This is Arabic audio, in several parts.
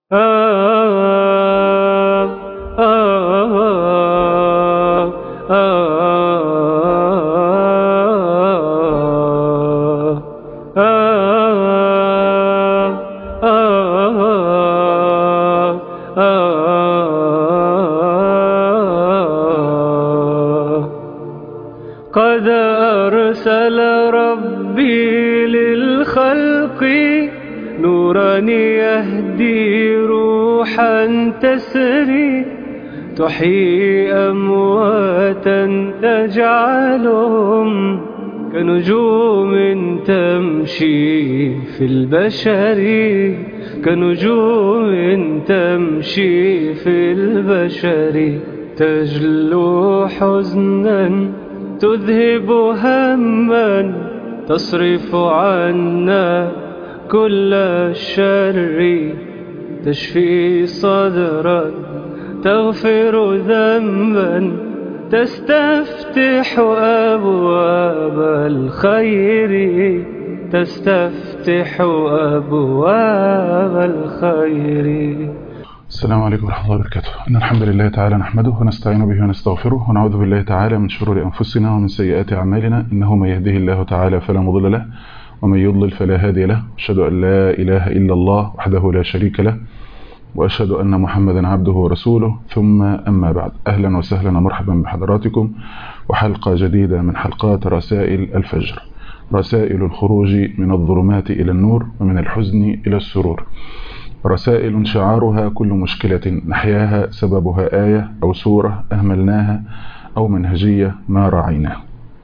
قد أرسل ربي للخلق نورا يهدي روحا تسري تحيي أمواتا تجعلهم كنجوم تمشي في البشر كنجوم تمشي في البشر تجلو حزنا تذهب هما تصرف عنا كل الشر تشفي صدرا تغفر ذنبا تستفتح أبواب الخير تستفتح أبواب الخير. السلام عليكم ورحمة الله وبركاته. إن الحمد لله تعالى نحمده ونستعين به ونستغفره ونعوذ بالله تعالى من شرور أنفسنا ومن سيئات أعمالنا، إنه من يهده الله تعالى فلا مضل له ومن يضلل فلا هادي له. أشهد أن لا إله إلا الله وحده لا شريك له وأشهد أن محمدا عبده ورسوله، ثم أما بعد. أهلا وسهلا ومرحبا بحضراتكم وحلقة جديدة من حلقات رسائل الفجر، رسائل الخروج من الظلمات إلى النور ومن الحزن إلى السرور، رسائل شعارها كل مشكلة نحياها سببها آية أو سورة أهملناها أو منهجية ما راعيناها.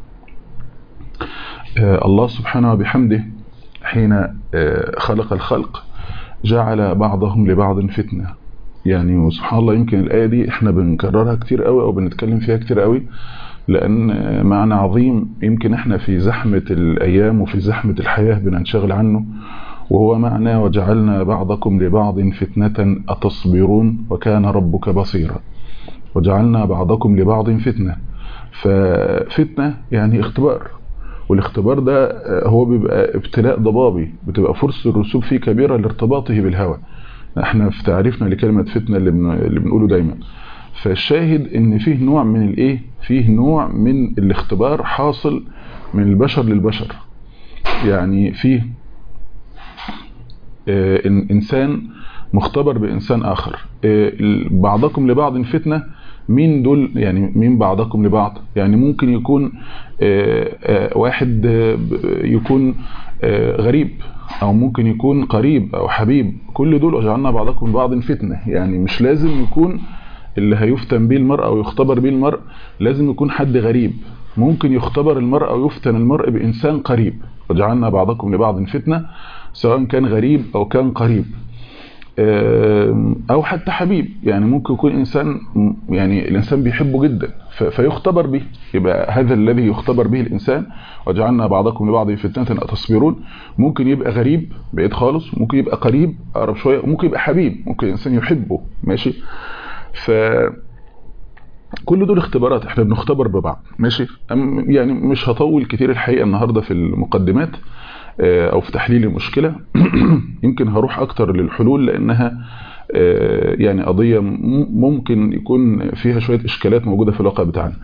الله سبحانه وبحمده حين خلق الخلق جعل بعضهم لبعض فتنة. يعني سبحان الله، يمكن الآية دي احنا بنكررها كتير قوي أو بنتكلم فيها كتير قوي، لأن معنى عظيم يمكن احنا في زحمة الأيام وفي زحمة الحياة بننشغل عنه، وهو معنى وجعلنا بعضكم لبعض فتنة أتصبرون وكان ربك بصيرا. وجعلنا بعضكم لبعض فتنة، ففتنة يعني اختبار، والاختبار ده هو بيبقى ابتلاء ضبابي، بتبقى فرصة الرسوب فيه كبيرة لارتباطه بالهوى. احنا في تعريفنا لكلمة فتنة اللي بنقوله دايما. فالشاهد ان فيه نوع من الايه، فيه نوع من الاختبار حاصل من البشر للبشر. يعني فيه إنسان مختبر بإنسان آخر. بعضكم لبعض فتنة، مين دول؟ يعني مين بعضكم لبعض؟ يعني ممكن يكون واحد يكون غريب، أو ممكن يكون قريب أو حبيب. كل دول وجعلنا بعضكم لبعض فتنة. يعني مش لازم يكون اللي هيفتن به المرء أو يختبر به المرء لازم يكون حد غريب. ممكن يختبر المرء أو يفتن المرء بإنسان قريب. وجعلنا بعضكم لبعض فتنة، سواء كان غريب أو كان قريب أو حتى حبيب. يعني ممكن يكون إنسان، يعني الإنسان بيحبه جدا فيختبر به، يبقى هذا الذي يختبر به الإنسان. وجعلنا بعضكم لبعض فتنة أتصبرون. ممكن يبقى غريب بعيد خالص، ممكن يبقى قريب أقرب شوية، ممكن يبقى حبيب، ممكن إنسان يحبه ماشي. كل دول اختبارات، احنا بنختبر ببعض ماشي. يعني مش هطول كتير الحقيقة النهاردة في المقدمات او في تحليل المشكلة. يمكن هروح اكتر للحلول، لانها يعني قضية ممكن يكون فيها شوية اشكالات موجودة في الواقع بتاعنا.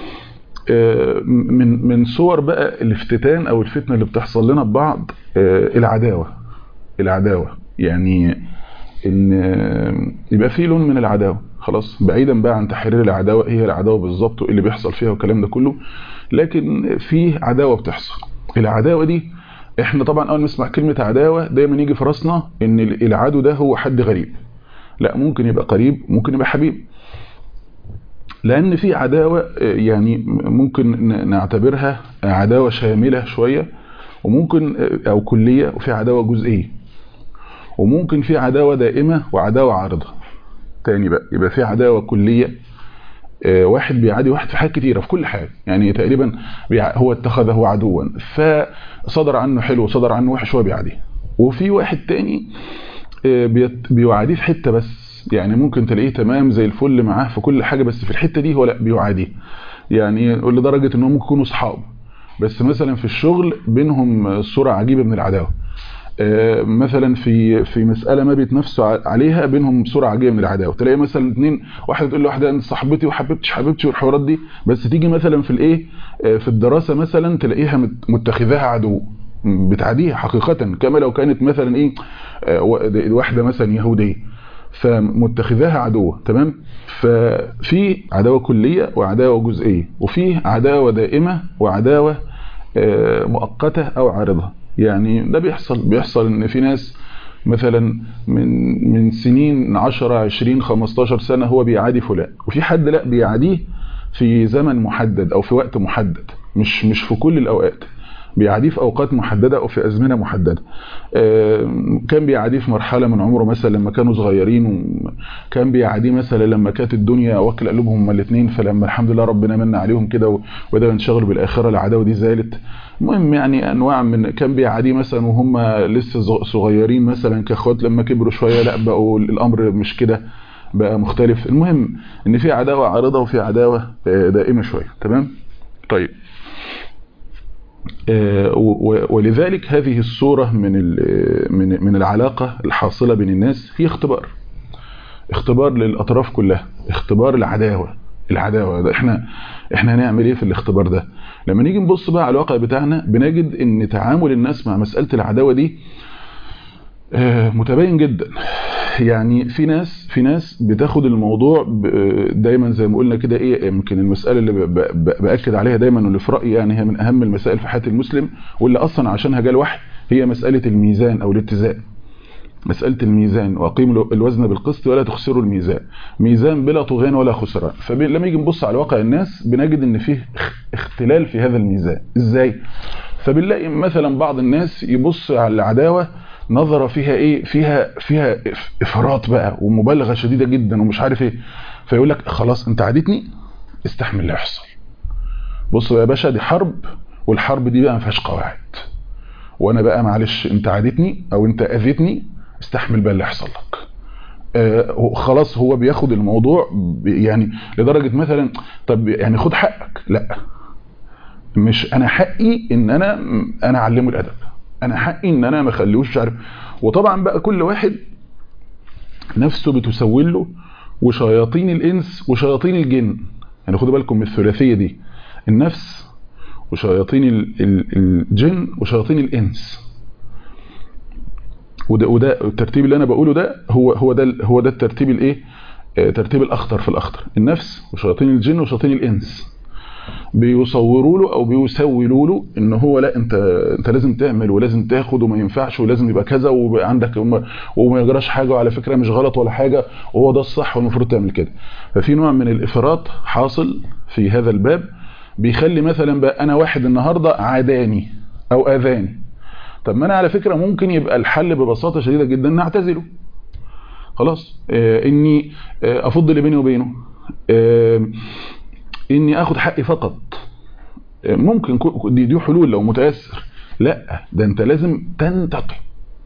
من صور بقى الافتتان او الفتنة اللي بتحصل لنا ببعض العداوة. يعني ان يبقى في لون من العداوة، خلاص بعيدا بقى عن تحرير العداوة ايه هي العداوة بالظبط وايه اللي بيحصل فيها والكلام ده كله، لكن في عداوة بتحصل. العداوة دي احنا طبعا اول ما نسمع كلمة عداوة دايما يجي في راسنا ان العدو ده هو حد غريب. لا، ممكن يبقى قريب، ممكن يبقى حبيب. لان في عداوة يعني ممكن نعتبرها عداوة شاملة شوية، وممكن او كلية، وفي عداوة جزئية، وممكن في عداوة دائمة وعداوة عارضة. تاني بقى يبقى في عداوة كلية، واحد بيعادي واحد في حاجات كتيرة في كل حاجة، يعني تقريبا هو اتخذه عدوا، فصدر عنه حلو وصدر عنه وحش هو بيعاديه. وفي واحد تاني بيعاديه في حتة بس، يعني ممكن تلاقيه تمام زي الفل معاه في كل حاجة، بس في الحتة دي هو لا بيعاديه. يعني لدرجة انهم ممكن يكونوا صحاب، بس مثلا في الشغل بينهم صورة عجيبة من العداوة. مثلا في مساله ما بيتنافسوا عليها بينهم صوره عجيبه من العداوه. تلاقي مثلا اثنين، واحده تقول لواحده انت صاحبتي وحبيبتي والحوارات دي، بس تيجي مثلا في الايه في الدراسه مثلا تلاقيها متخذاها عدو، بتعاديها حقيقه كما لو كانت مثلا ايه واحده مثلا يهوديه فمتخذاها عدوه. تمام. ففي عداوه كليه وعداوه جزئيه، وفي عداوه دائمه وعداوه مؤقته او عارضه. يعني ده بيحصل ان في ناس مثلا من سنين 10 20 15 سنه هو بيعادي فلان، وفي حد لا بيعاديه في زمن محدد او في وقت محدد، مش في كل الاوقات، بيعاديه في اوقات محدده او في ازمنه محدده. كان بيعاديه في مرحله من عمره مثلا لما كانوا صغيرين، وكان بيعاديه مثلا لما كانت الدنيا واكله قلوبهم هما الاثنين، فلما الحمد لله ربنا من عليهم كده وبداوا ينشغلوا بالاخره العداوه دي زالت. المهم يعني انواع من كان بيعاديه مثلا وهم لسه صغيرين مثلا كاخوات، لما كبروا شويه لا بقوا الامر مش كده، بقى مختلف. المهم ان في عداوه عارضه وفي عداوه دائمه شويه. تمام. طيب ولذلك هذه الصورة من العلاقة الحاصلة بين الناس هي اختبار للأطراف كلها، اختبار العداوة ده. احنا هنعمل ايه في الاختبار ده؟ لما نيجي نبص بقى على الواقع بتاعنا بنجد ان تعامل الناس مع مسألة العداوة دي متباين جدا. يعني في ناس بتاخد الموضوع دايما زي ما قلنا كده ايه، يمكن المساله اللي باكد عليها دايما واللي في رايي يعني هي من اهم المسائل في حياه المسلم، واللي اصلا عشانها جاء الوحي، هي مساله الميزان او الاتزان. مساله الميزان، واقيموا الوزن بالقسط ولا تخسروا الميزان، ميزان بلا طغيان ولا خسران. فلما يجي نبص على واقع الناس بنجد ان فيه اختلال في هذا الميزان. ازاي؟ فبنلاقي مثلا بعض الناس يبص على العداوه نظرة فيها ايه، فيها افراط بقى ومبالغة شديدة جدا ومش عارف ايه، فيقول لك خلاص انت عادتني استحمل اللي يحصل. بص يا باشا دي حرب، والحرب دي بقى ما فيهاش قواعد، وانا بقى معلش انت عادتني او انت اذيتني استحمل بقى اللي يحصل لك. خلاص هو بياخد الموضوع يعني لدرجة مثلا طب يعني خد حقك، لا مش انا حقي ان انا اعلمه الادب، انا حقي ان انا ما اخليهوش مش عارف. وطبعا بقى كل واحد نفسه بتسول له، وشياطين الانس وشياطين الجن. يعني خدوا بالكم من الثلاثيه دي، النفس وشياطين الجن وشياطين الانس. وده الترتيب اللي انا بقوله ده هو ده الترتيب الايه، ترتيب الاخطر في الاخطر. النفس وشياطين الجن وشياطين الانس بيصوروا له او بيسولوا له ان هو لا انت لازم تعمل ولازم تاخد وما ينفعش ولازم يبقى كذا ويبقى عندك وما يجراش حاجه، وعلى فكره مش غلط ولا حاجه وهو ده الصح والمفروض تعمل كده. ففي نوع من الافراط حاصل في هذا الباب بيخلي مثلا بقى انا واحد النهارده عاداني او اذاني، طب ما انا على فكره ممكن يبقى الحل ببساطه شديده جدا نعتزله خلاص. اني افض اللي بيني وبينه، اني اخد حقي فقط. ممكن دي حلول لو متأثر. لا ده انت لازم تنتقي،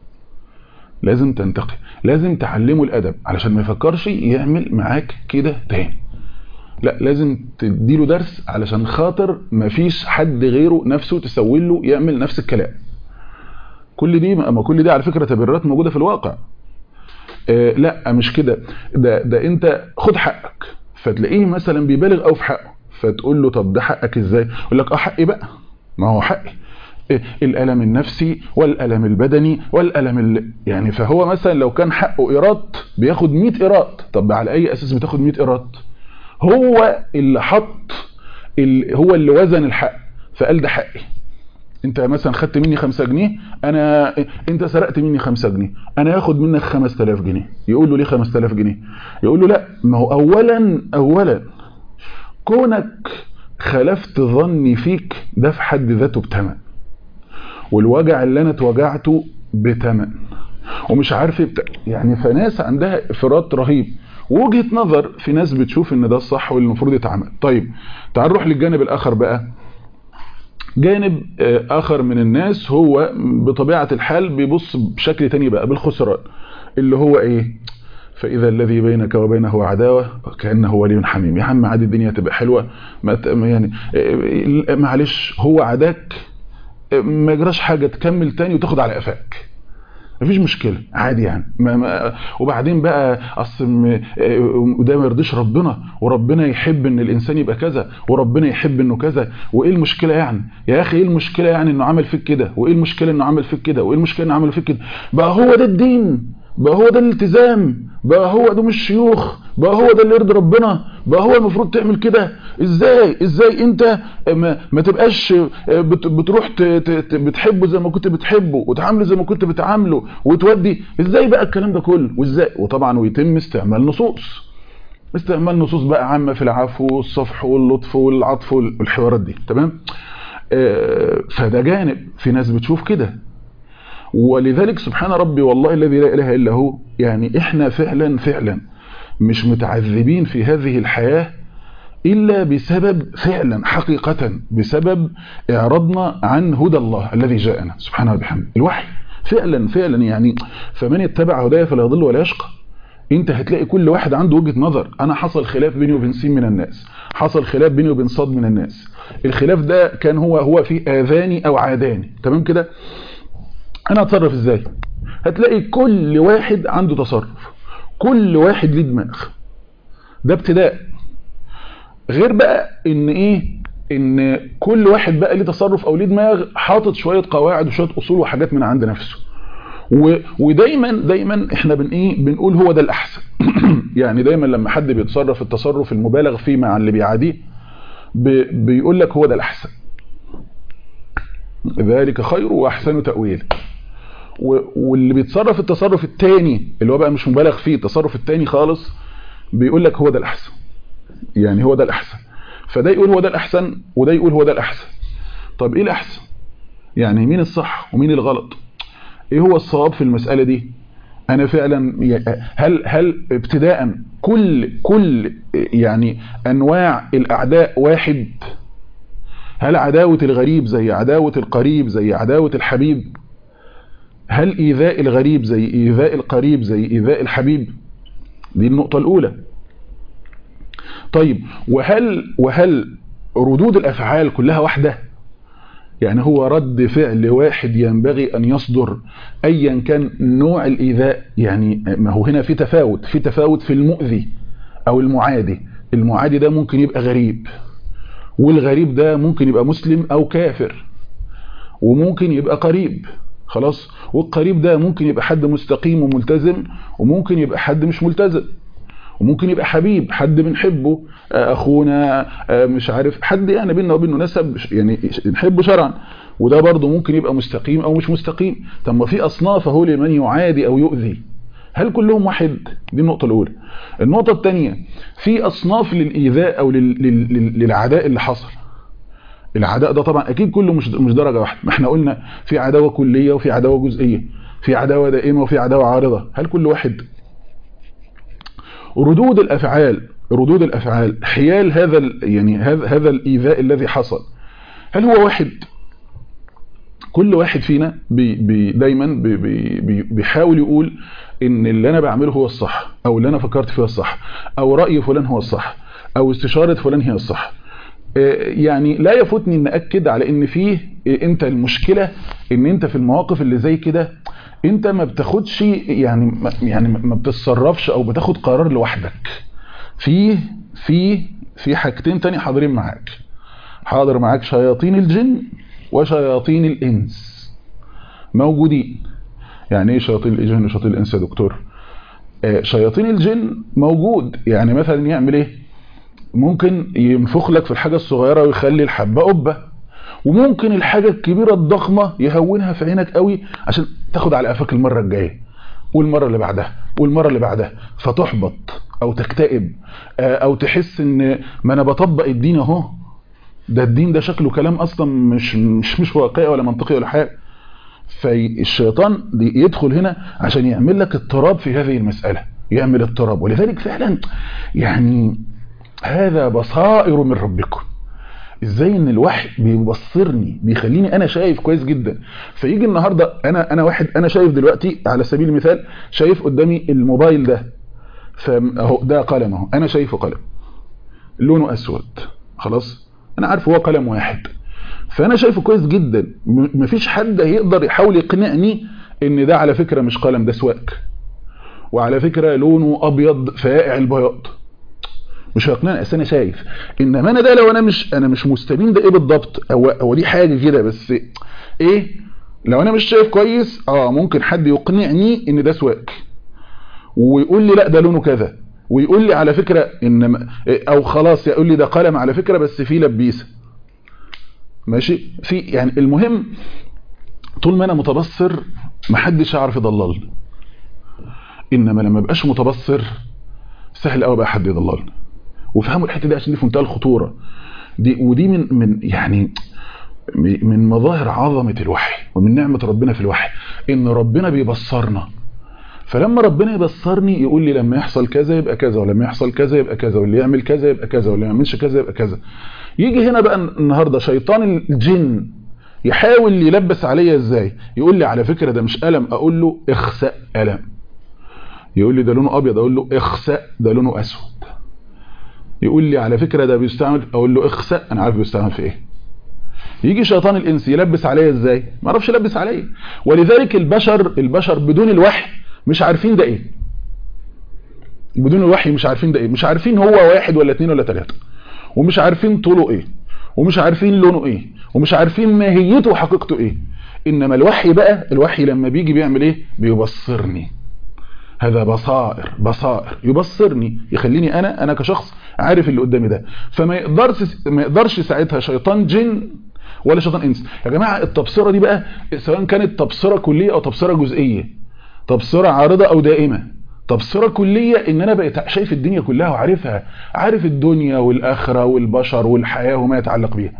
لازم تعلمه الادب علشان ما يفكرش يعمل معاك كده تاني. لا لازم تديله درس علشان خاطر ما فيش حد غيره نفسه تسوي له يعمل نفس الكلام. كل دي على فكرة تبريرات موجودة في الواقع. لا مش كده، ده انت خد حقك، فتلاقيه مثلا بيبالغ او في حقه، فتقول له طب ده حقك ازاي؟ يقول لك حقي بقى، ما هو حقي الألم النفسي والألم البدني والألم يعني. فهو مثلا لو كان حقه إيراد بياخد 100 إيراد، طب على أي أساس بتاخد 100 إيراد؟ هو اللي هو اللي وزن الحق فقال ده حقي. انت مثلا خدت مني 5 جنيه، انت سرقت مني 5 جنيه، انا هاخد منك 5000 جنيه. يقول له ليه 5000 جنيه؟ يقول له لا ما هو اولا كونك خلفت ظني فيك ده في حد ذاته بتمن، والوجع اللي انا اتوجعته بتمن، ومش عارف يعني. فناس عندها افراط رهيب ووجهة نظر، في ناس بتشوف ان ده الصح واللي المفروض يتعمل. طيب تعال نروح للجانب الاخر بقى. جانب اخر من الناس هو بطبيعة الحال بيبص بشكل تاني بقى بالخسران، اللي هو ايه؟ فاذا الذي بينك وبينه عداوة كأنه ولي حميم. يا عم عادي الدنيا تبقى حلوة، يعني معلش هو عداك ما يجراش حاجة، تكمل تاني وتاخد على قفاك. مفيش مشكله عادي يعني. وبعدين بقى اصل وده ما يرضيش ربنا، وربنا يحب ان الانسان يبقى كذا، وربنا يحب انه كذا، وايه المشكله يعني يا اخي؟ ايه المشكله يعني انه عمل فيك كده؟ وايه المشكله انه عمل فيك كده؟ وايه المشكله انه عمل فيك كده؟ بقى هو ده الدين؟ بقى هو ده الالتزام؟ بقى هو ده مش شيوخ؟ بقى هو ده اللي يرضي ربنا؟ بقى هو المفروض تعمل كده؟ ازاي انت ما تبقاش بتروح بتحبه زي ما كنت بتحبه، وتعامله زي ما كنت بتعامله، وتودي ازاي بقى الكلام ده كله؟ وازاي؟ وطبعا ويتم استعمال نصوص بقى عامه في العفو والصفح واللطف والعطف والحوارات دي. تمام. فده جانب في ناس بتشوف كده. ولذلك سبحان ربي والله الذي لا اله الا هو، يعني احنا فعلا مش متعذبين في هذه الحياة إلا بسبب فعلا حقيقة بسبب إعراضنا عن هدى الله الذي جاءنا سبحانه وبحمده. الوحي فعلا يعني، فمن يتبع هدايا فلا يضل ولا يشقى. انت هتلاقي كل واحد عنده وجهة نظر. انا حصل خلاف بيني وبين سين من الناس، حصل خلاف بيني وبين صاد من الناس، الخلاف ده كان هو في آذاني أو عاداني. تمام كده؟ انا اتصرف ازاي؟ هتلاقي كل واحد عنده تصرف، كل واحد ليه دماغ. ده ابتداء. غير بقى ان كل واحد بقى ليه تصرف او ليه دماغ حاطط شويه قواعد وشويه اصول وحاجات من عند نفسه. ودايما احنا بنقول هو ده الاحسن. يعني دايما لما حد بيتصرف التصرف المبالغ فيه مع اللي بيعاديه بيقول لك هو ده الاحسن، ذلك خير واحسن تاويل. واللي بيتصرف التصرف الثاني اللي هو بقى مش مبالغ فيه، التصرف الثاني خالص، بيقول لك هو ده الاحسن، يعني هو ده الاحسن. فده يقول هو ده الاحسن وده يقول هو ده الاحسن. طب ايه الاحسن؟ يعني مين الصح ومين الغلط؟ ايه هو الصواب في المسألة دي؟ انا فعلا هل ابتداء كل يعني انواع الاعداء واحد؟ هل عداوة الغريب زي عداوة القريب زي عداوة الحبيب؟ هل ايذاء الغريب زي ايذاء القريب زي ايذاء الحبيب؟ دي النقطة الاولى. طيب وهل ردود الافعال كلها واحدة؟ يعني هو رد فعل واحد ينبغي ان يصدر ايا كان نوع الايذاء؟ يعني ما هو هنا في تفاوت في المؤذي او المعادي. المعادي ده ممكن يبقى غريب، والغريب ده ممكن يبقى مسلم او كافر، وممكن يبقى قريب خلاص، والقريب ده ممكن يبقى حد مستقيم وملتزم، وممكن يبقى حد مش ملتزم، وممكن يبقى حبيب حد بنحبه، اخونا، مش عارف حد يعني بيننا وبينه نسب يعني نحبه شرعا، وده برضه ممكن يبقى مستقيم او مش مستقيم. طب ما في اصناف اهو لمن يعادي او يؤذي، هل كلهم واحد؟ دي النقطه الاولى. النقطه الثانيه، في اصناف للايذاء او للعداء اللي حصل. العداء ده طبعا اكيد كله مش درجه واحده، ما احنا قلنا في عداوه كليه وفي عداوه جزئيه، في عداوه دائمه وفي عداوه عارضه. هل كل واحد؟ ردود الافعال حيال هذا الايذاء الذي حصل، هل هو واحد؟ كل واحد فينا دايما بيحاول يقول ان اللي انا بعمله هو الصح، او اللي انا فكرت فيه الصح، او راي فلان هو الصح، او استشاره فلان هي الصح. يعني لا يفوتني ان اكد على ان فيه انت المشكله ان انت في المواقف اللي زي كده انت ما بتاخدش يعني ما بتتصرفش او بتاخد قرار لوحدك. في حاجتين تاني حاضرين معاك. حاضر معاك شياطين الجن وشياطين الانس موجودين. يعني ايه شياطين الجن وشياطين الانس يا دكتور؟ شياطين الجن موجود، يعني مثلا يعمل ايه؟ ممكن ينفخ لك في الحاجه الصغيره ويخلي الحبه قبه، وممكن الحاجه الكبيره الضخمه يهونها في عينك قوي عشان تاخد على قفاك المره الجايه والمره اللي بعدها والمره اللي بعدها، فتحبط او تكتئب او تحس ان ما انا بطبق الدين اهو، ده الدين ده شكله كلام اصلا مش واقعي ولا منطقي ولا حاجه. فالشيطان يدخل هنا عشان يعمل لك اضطراب في هذه المساله، يعمل اضطراب. ولذلك فعلا يعني هذا بصائر من ربكم. ازاي ان الوحي بيبصرني، بيخليني انا شايف كويس جدا. فيجي النهارده انا واحد، انا شايف دلوقتي على سبيل المثال، شايف قدامي الموبايل ده، فاهو ده قلم اهو، انا شايفه قلم لونه اسود خلاص، انا عارف هو قلم واحد، فانا شايفه كويس جدا. مفيش حد هيقدر يحاول يقنعني ان ده على فكرة مش قلم، ده سواك، وعلى فكرة لونه ابيض فائع البياض، مش هيقنعني. انا شايف. انما انا ده لو انا مش مستبين ده ايه بالضبط، هو دي حاجة كده بس ايه، لو انا مش شايف كويس ممكن حد يقنعني ان ده سواك ويقول لي لا ده لونه كذا، ويقول لي على فكرة ان، او خلاص يقول لي ده قلم على فكرة بس فيه لبيسة، ماشي، في يعني المهم طول ما انا متبصر محدش يعرف يضللني. انما لما بقاش متبصر سهل قوي بقى حد يضللني. وفهموا الحته دي عشان دي في منتهى الخطوره دي، ودي من يعني من مظاهر عظمه الوحي ومن نعمه ربنا في الوحي، ان ربنا بيبصرنا. فلما ربنا يبصرني يقول لي لما يحصل كذا يبقى كذا، ولما يحصل كذا يبقى كذا، واللي يعمل كذا يبقى كذا، واللي ما يعملش كذا يبقى كذا. يجي هنا بقى النهارده شيطان الجن يحاول يلبس عليا ازاي، يقول لي على فكره ده مش قلم، اقول له اخسأ قلم. يقول لي ده لونه ابيض، اقول له اخسأ ده لونه اسود. يقول لي على فكره ده بيستعمل، اقول له اخسأ انا عارف بيستعمل في ايه. يجي شيطان الانس يلبس عليا ازاي، ما اعرفش يلبس عليا. ولذلك البشر بدون الوحي مش عارفين ده ايه، بدون الوحي مش عارفين ده ايه، مش عارفين هو 1 ولا 2 ولا 3، ومش عارفين طوله ايه، ومش عارفين لونه ايه، ومش عارفين ماهيته وحقيقته ايه. انما الوحي بقى، الوحي لما بيجي بيعمل ايه، بيبصرني. هذا بصائر يبصرني، يخليني انا كشخص عارف اللي قدامي ده. فما يقدرش ساعتها شيطان جن ولا شيطان انس. يا جماعه التبصره دي بقى سواء كانت تبصره كليه او تبصره جزئيه، تبصره عارضه او دائمه. تبصره كليه ان انا بقيت شايف الدنيا كلها وعارفها، عارف الدنيا والاخره والبشر والحياه وما يتعلق بيها.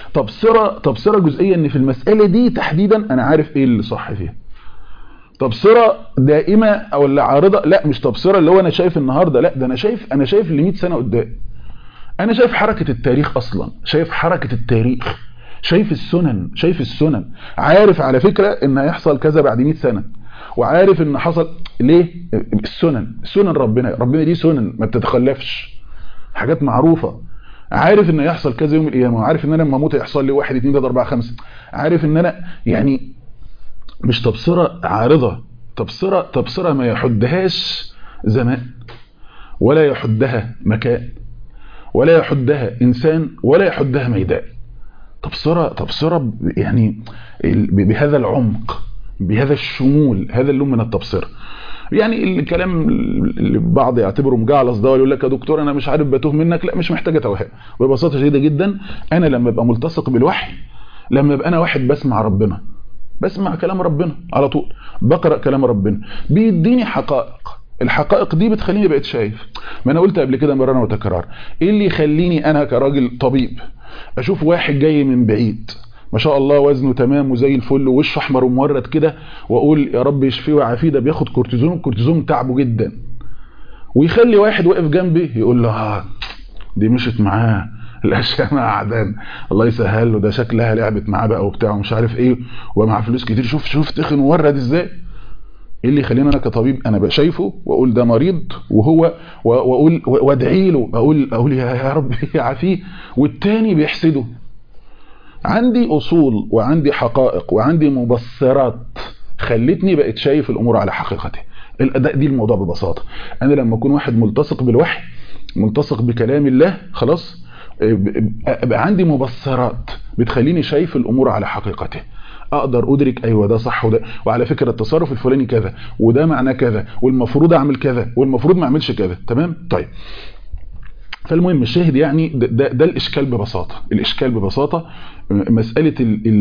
تبصره جزئيه ان في المساله دي تحديدا انا عارف ايه اللي صح فيها. تبصره دائمه او اللي عارضه، لا مش تبصره اللي هو انا شايف النهارده، لا ده انا شايف ل 100 سنه قدام. انا شايف حركه التاريخ اصلا، شايف حركه التاريخ، شايف السنن، عارف على فكره ان هيحصل كذا بعد 100 سنه، وعارف ان حصل ليه. سنن ربنا دي سنن ما بتتخلفش، حاجات معروفه. عارف ان هيحصل كذا يوم القيامه، وعارف ان انا لما اموت هيحصل لي 1 2 3 4 5. عارف ان انا يعني مش تبصره عارضه، تبصره ما يحدهاش زمان ولا يحدها مكان ولا يحدها انسان ولا يحدها ميدان. تبصره يعني بهذا العمق، بهذا الشمول، هذا اللون من التبصره. يعني الكلام اللي بعض يعتبره مجعلص ده، ويقول لك يا دكتور انا مش عارف بتوه منك، لا مش محتاجه توهان. ببساطه شديده جدا انا لما ابقى ملتصق بالوحي، لما ابقى انا واحد بسمع ربنا، بسمع كلام ربنا على طول، بقرأ كلام ربنا، بيديني حقائق. الحقائق دي بتخليني بقيت شايف. ما انا قلت قبل كده مرة وتكرار، ايه اللي يخليني انا كراجل طبيب اشوف واحد جاي من بعيد ما شاء الله وزنه تمام وزي الفل ووشه احمر ومورد كده، واقول يا رب يشفيه ويعافيه، ده بياخد كورتيزون، الكورتيزون تعبه جدا، ويخلي واحد واقف جنبي يقول له دي مشت معاه الاشياء مع عدان، الله يسهل له، ده شكلها لعبت معاه بقى وبتاع ومش عارف ايه، ومع فلوس كتير، شوف تخن وورد ازاي. ايه اللي يخليني انا كطبيب انا بقى شايفه واقول ده مريض، وهو واقول وادعي له، اقول يا رب يعافيه، والتاني بيحسده. عندي اصول وعندي حقائق وعندي مبصرات خلتني بقيت شايف الامور على حقيقتها. دي الموضوع ببساطه. انا لما اكون واحد ملتصق بالوحي، ملتصق بكلام الله، خلاص بقى عندي مبصرات بتخليني شايف الامور على حقيقتها، اقدر ادرك ايوه ده صح، وده وعلى فكره التصرف الفلاني كذا، وده معناه كذا، والمفروض اعمل كذا، والمفروض ما اعملش كذا. تمام. طيب فالمهم الشاهد يعني ده الاشكال ببساطه. الاشكال ببساطه مساله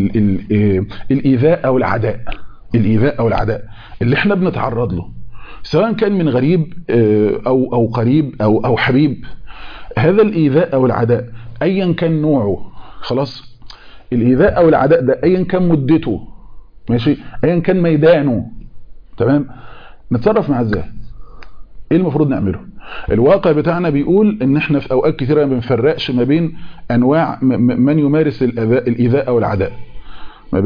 الايذاء او العداء، الايذاء او العداء اللي احنا بنتعرض له، سواء كان من غريب او قريب او حبيب. هذا الايذاء او العداء ايا كان نوعه، خلاص، الايذاء او العداء ده ايا كان مدته، ماشي، ايا كان ميدانه، تمام، نتصرف معاه ازاي؟ ايه المفروض نعمله؟ الواقع بتاعنا بيقول ان احنا في اوقات كثيره ما بنفرقش ما بين انواع من يمارس الايذاء او العداء، ما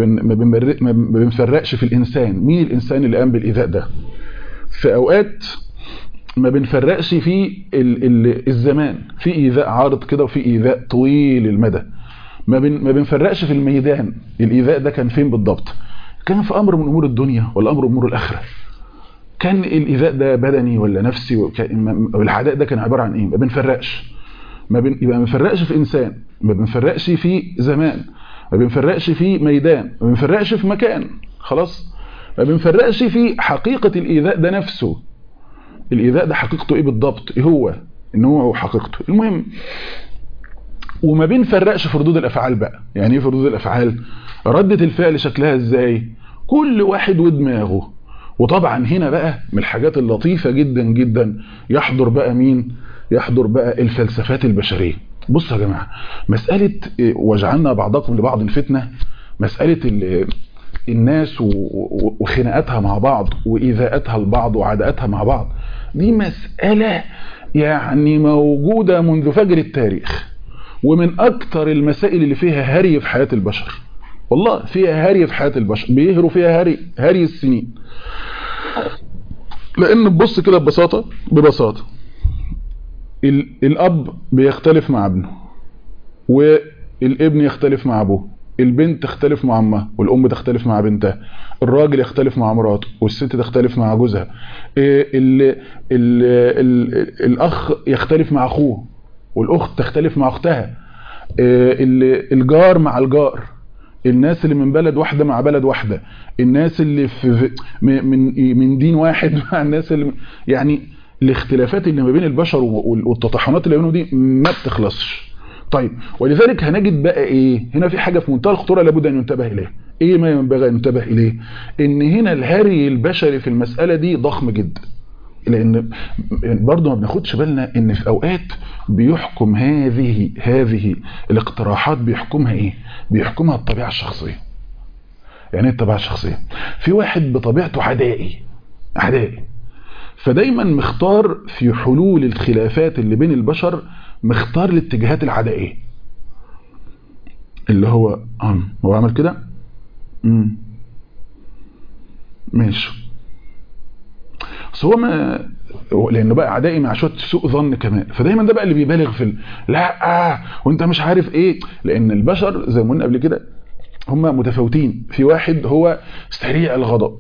بنفرقش في الانسان مين الانسان اللي قام بالايذاء ده. في اوقات ما بنفرقش في الزمان، في ايذاء عارض كده وفي ايذاء طويل المدى. ما بنفرقش في الميدان، الايذاء ده كان فين بالضبط. كان في امر من امور الدنيا ولا امر من امور الاخره؟ كان الايذاء ده بدني ولا نفسي؟ والعداء ده كان عباره عن ايه؟ ما بنفرقش يبقى ما بنفرقش في انسان، ما بنفرقش في زمان، ما بنفرقش في ميدان، ما بنفرقش في مكان، خلاص؟ ما بنفرقش في حقيقه الايذاء ده نفسه. الايذاء ده حقيقته ايه بالضبط؟ ايه هو نوعه وحقيقته؟ المهم، وما بنفرقش في ردود الافعال بقى. يعني ايه في ردود الافعال؟ ردة الفعل شكلها ازاي؟ كل واحد ودماغه. وطبعا هنا بقى من الحاجات اللطيفة جدا جدا يحضر بقى مين؟ يحضر بقى الفلسفات البشرية. بصوا يا جماعة، مسألة وجعلنا بعضكم لبعض فتنة، مسألة الناس وخناقاتها مع بعض وإيذاءاتها لبعض وعداءاتها مع بعض، دي مسألة يعني موجودة منذ فجر التاريخ، ومن أكتر المسائل اللي فيها هري في حياة البشر. والله فيها هري في حياة البشر، بيهروا فيها هري السنين. لأن ببص كده ببساطة الأب بيختلف مع ابنه، والابن يختلف مع أبوه، البنت تختلف مع أمها، والأم تختلف مع بنتها، الراجل يختلف مع مراته، والست تختلف مع جوزها، الأخ يختلف مع أخوه، والأخت تختلف مع أختها، الجار مع الجار، الناس اللي من بلد واحدة مع بلد واحدة، الناس اللي من دين واحد مع الناس اللي يعني الاختلافات اللي ما بين البشر والتطحنات اللي بينهم دي ما بتخلصش. طيب، ولذلك هنجد بقى ايه هنا؟ في حاجة في منتهى الخطورة لابد ان ينتبه اليه. ايه ما ينبغي ان ينتبه اليه؟ ان هنا الهري البشري في المسألة دي ضخم جدا. لان برضه ما بناخدش بالنا ان في اوقات بيحكم هذه الاقتراحات، بيحكمها ايه؟ بيحكمها الطبيعة الشخصية. يعني ايه الطبيعة الشخصية؟ في واحد بطبيعته عدائي، فدايما مختار في حلول الخلافات اللي بين البشر، مختار الاتجاهات العدائية، اللي هو هو عمل كده ماشي، بس هو ما لانه بقى عدائي مع شويه سوء ظن كمان، فدايما ده بقى اللي بيبالغ في لا وانت مش عارف ايه. لان البشر زي ما قلنا قبل كده هم متفاوتين. في واحد هو سريع الغضب،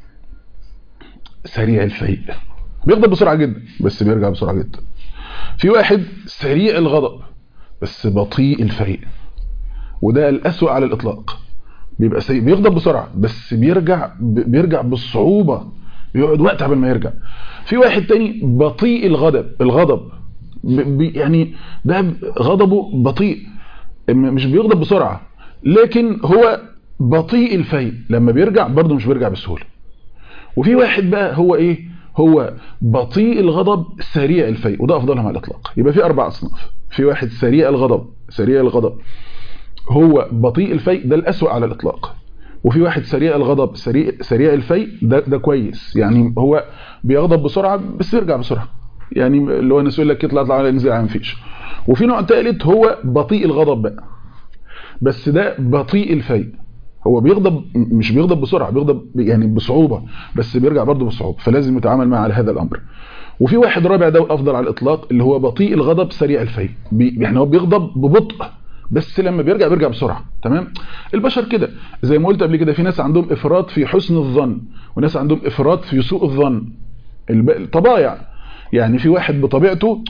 سريع الفيء، بيغضب بسرعه جدا بس بيرجع بسرعه جدا. في واحد سريع الغضب بس بطيء الفيء، وده الأسوأ على الاطلاق. بيبقى بيغضب بسرعه بس بيرجع بالصعوبه، بيقعد وقت قبل ما يرجع. في واحد تاني بطيء الغضب يعني ده غضبه بطيء، مش بيغضب بسرعة، لكن هو بطيء الفيء، لما بيرجع برضه مش بيرجع بسهولة. وفي واحد بقى هو ايه؟ هو بطيء الغضب سريع الفيء، وده افضلهم على الاطلاق. يبقى في 4 اصناف. في واحد سريع الغضب هو بطيء الفيء، ده الأسوأ على الاطلاق. وفي واحد سريع الغضب سريع الفيء، ده كويس، يعني هو بيغضب بسرعة بس يرجع بسرعة، يعني اللي هو الناس يقول لك يطلع ينزل عن فيش. وفي نوع ثالث هو بطيء الغضب بقى، بس ده بطيء الفيء، هو مش بيغضب بسرعة، بيغضب يعني بصعوبة بس بيرجع برضه بصعوبة، فلازم يتعامل معه على هذا الأمر. وفي واحد رابع ده الأفضل على الإطلاق، اللي هو بطيء الغضب سريع الفيء، يعني هو بيغضب ببطء بس لما بيرجع بسرعة. تمام؟ البشر كده زي ما قلت قبل كده، في ناس عندهم افراط في حسن الظن، وناس عندهم افراط في سوء الظن. الطبايع يعني في واحد بطبيعته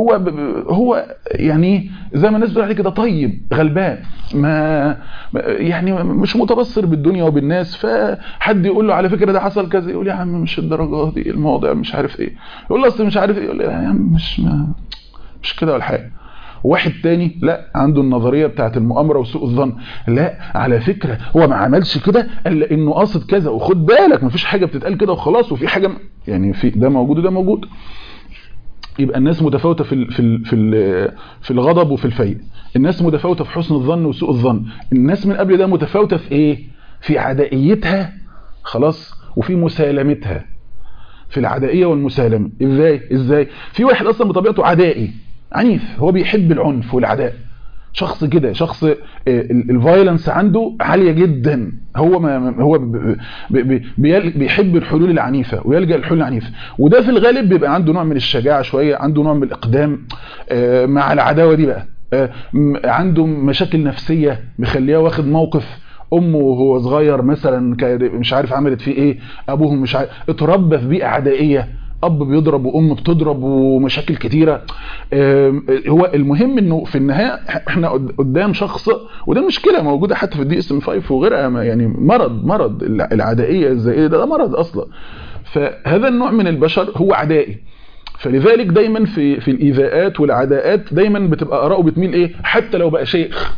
هو يعني زي ما الناس بتقول عليه كده طيب غلبان، ما يعني مش متبصر بالدنيا وبالناس، فحد يقول له على فكرة ده حصل كذا، يقول يا عم مش الدرجات دي، الموضوع مش عارف ايه، يقول له اصل مش عارف ايه، يقول له يا عم مش كده ولا حاجه. واحد تاني لا، عنده النظرية بتاعت المؤامرة وسوء الظن، لا على فكرة هو ما عملش كده الا انه قاصد كذا، وخد بالك مفيش حاجة بتتقال كده وخلاص، وفي حاجة يعني في ده موجود وده موجود. يبقى الناس متفاوتة في الغضب وفي الفيء، الناس متفاوتة في حسن الظن وسوء الظن، الناس من قبل ده متفاوتة في ايه؟ في عدائيتها، خلاص، وفي مسالمتها، في العدائية والمسالمة. ازاي؟ في واحد اصلا بطبيعته عدائي عنيف، هو بيحب العنف والعداء، شخص كده، شخص الفايلنس عنده عالية جدا، هو بيحب الحلول العنيفة ويلجأ للحلول العنيفة، وده في الغالب بيبقى عنده نوع من الشجاعة شوية، عنده نوع من الإقدام مع العداوة دي بقى، عنده مشاكل نفسية مخليه واخد موقف امه وهو صغير مثلا مش عارف عملت فيه ايه، ابوه مش عارف، اتربى في بيئه عدائيه، اب بيضرب وام بتضرب ومشاكل كتيره. هو المهم انه في النهايه احنا قدام شخص، وده مشكله موجوده حتى في الدي اس ام 5 وغيرها، يعني مرض العدائيه الزائده ده مرض اصلا. فهذا النوع من البشر هو عدائي، فلذلك دايما في الايذاءات والعداءات دايما بتبقى اراءه بتميل ايه، حتى لو بقى شيخ،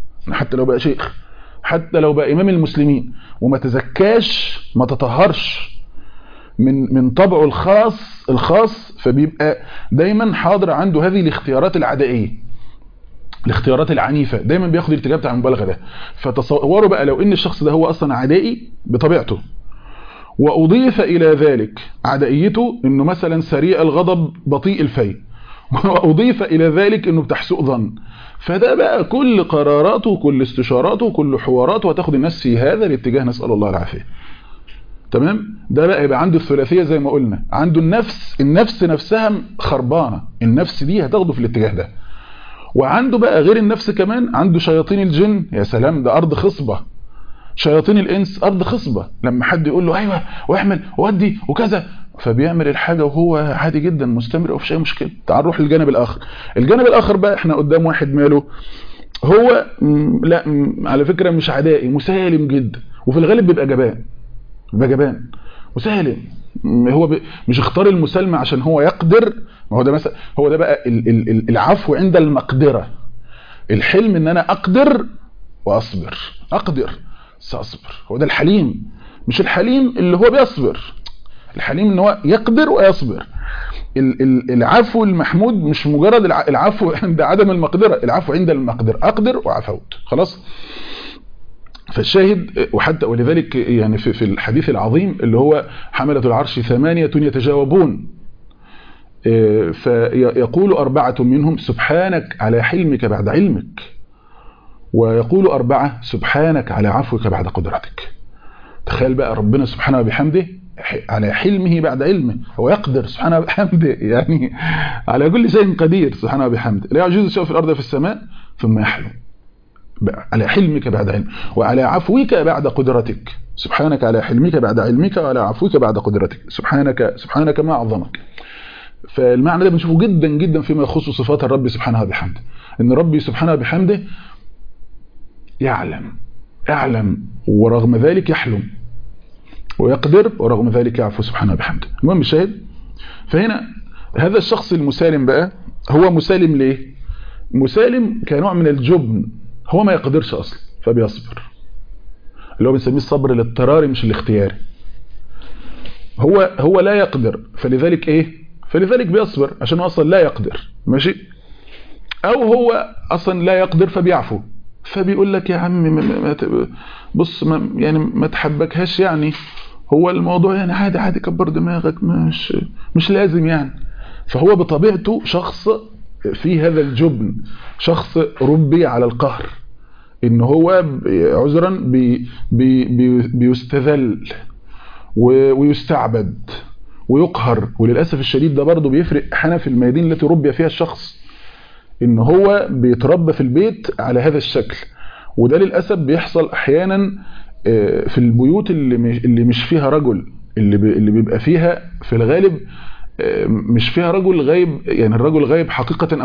حتى لو بقى امام المسلمين وما تزكاش ما تطهرش من طبعه الخاص، فبيبقى دايما حاضر عنده هذه الاختيارات العدائيه، الاختيارات العنيفه، دايما بياخد الاتجاه بتاع المبالغه ده. فتصوروا بقى لو ان الشخص ده هو اصلا عدائي بطبيعته، واضيف الى ذلك عدائيته انه مثلا سريع الغضب بطيء الفي، واضيف الى ذلك انه بتاع سوء ظن، فده بقى كل قراراته وكل استشاراته وكل حواراته هتاخد الناس في هذا الاتجاه، نسال الله العافيه. تمام؟ ده بقى يبقى عنده الثلاثيه زي ما قلنا، عنده النفس نفسها خربانه، النفس دي هتاخده في الاتجاه ده. وعنده بقى غير النفس كمان عنده شياطين الجن، يا سلام، ده ارض خصبه. شياطين الانس ارض خصبه، لما حد يقول له ايوه واعمل وودي وكذا فبيعمل الحاجه وهو عادي جدا مستمر ومفيش اي مشكله. تعال نروح للجانب الاخر. الجانب الاخر بقى احنا قدام واحد ماله هو لا على فكره مش عدائي، مسالم جدا، وفي الغالب بيبقى جبان مسالم. هو مش اختار المسالمه عشان هو يقدر، ما هو ده مثلا، هو ده بقى العفو عند المقدره. الحلم ان انا اقدر واصبر، اقدر سأصبر، هو ده الحليم. مش الحليم اللي هو بيصبر، الحليم ان هو يقدر ويصبر. العفو المحمود مش مجرد العفو عند عدم المقدرة، العفو عند المقدرة، اقدر وعفوت خلاص. فالشاهد وحتى ولذلك يعني في الحديث العظيم اللي هو حملة العرش 8 يتجاوبون، فيقول 4 منهم سبحانك على حلمك بعد علمك، ويقول 4 سبحانك على عفوك بعد قدرتك. تخيل بقى ربنا سبحانه وبحمده على حلمه بعد علمه، هو يقدر سبحانه وبحمده يعني على كل شيء قدير سبحانه وبحمده، لا يعجز شيء في الأرض وفي السماء ثم يحلم. على حلمك بعد علم وعلى عفوك بعد قدرتك، سبحانك على حلمك بعد علمك وعلى عفوك بعد قدرتك، سبحانك ما أعظمك. فالمعنى ده بنشوفه جدا جدا فيما يخص صفات الرب سبحانه وبحمده، ان ربي سبحانه وبحمده يعلم ورغم ذلك يحلم، ويقدر ورغم ذلك يعفو سبحانه وبحمده. المهم الشاهد، فهنا هذا الشخص المسالم بقى هو مسالم ليه؟ مسالم كنوع من الجبن، هو ما يقدرش اصلا فبيصبر، اللي هو بنسميه الصبر الاضطراري مش الاختياري. هو لا يقدر فلذلك ايه؟ فلذلك بيصبر عشان اصلا لا يقدر، ماشي؟ او هو اصلا لا يقدر فبيعفو، فبيقول لك يا عم بص يعني ما تحبكهاش، يعني هو الموضوع يعني عادي كبر دماغك، مش لازم يعني. فهو بطبيعته شخص في هذا الجبن، شخص ربي على القهر، ان هو عذرا بيستذل ويستعبد ويقهر. وللأسف الشديد ده برضه بيفرق احيانا في الميادين التي ربي فيها الشخص، ان هو بيتربى في البيت على هذا الشكل. وده للأسف بيحصل احيانا في البيوت اللي مش فيها رجل، اللي بيبقى فيها في الغالب مش فيها رجل غايب، يعني الرجل غايب حقيقة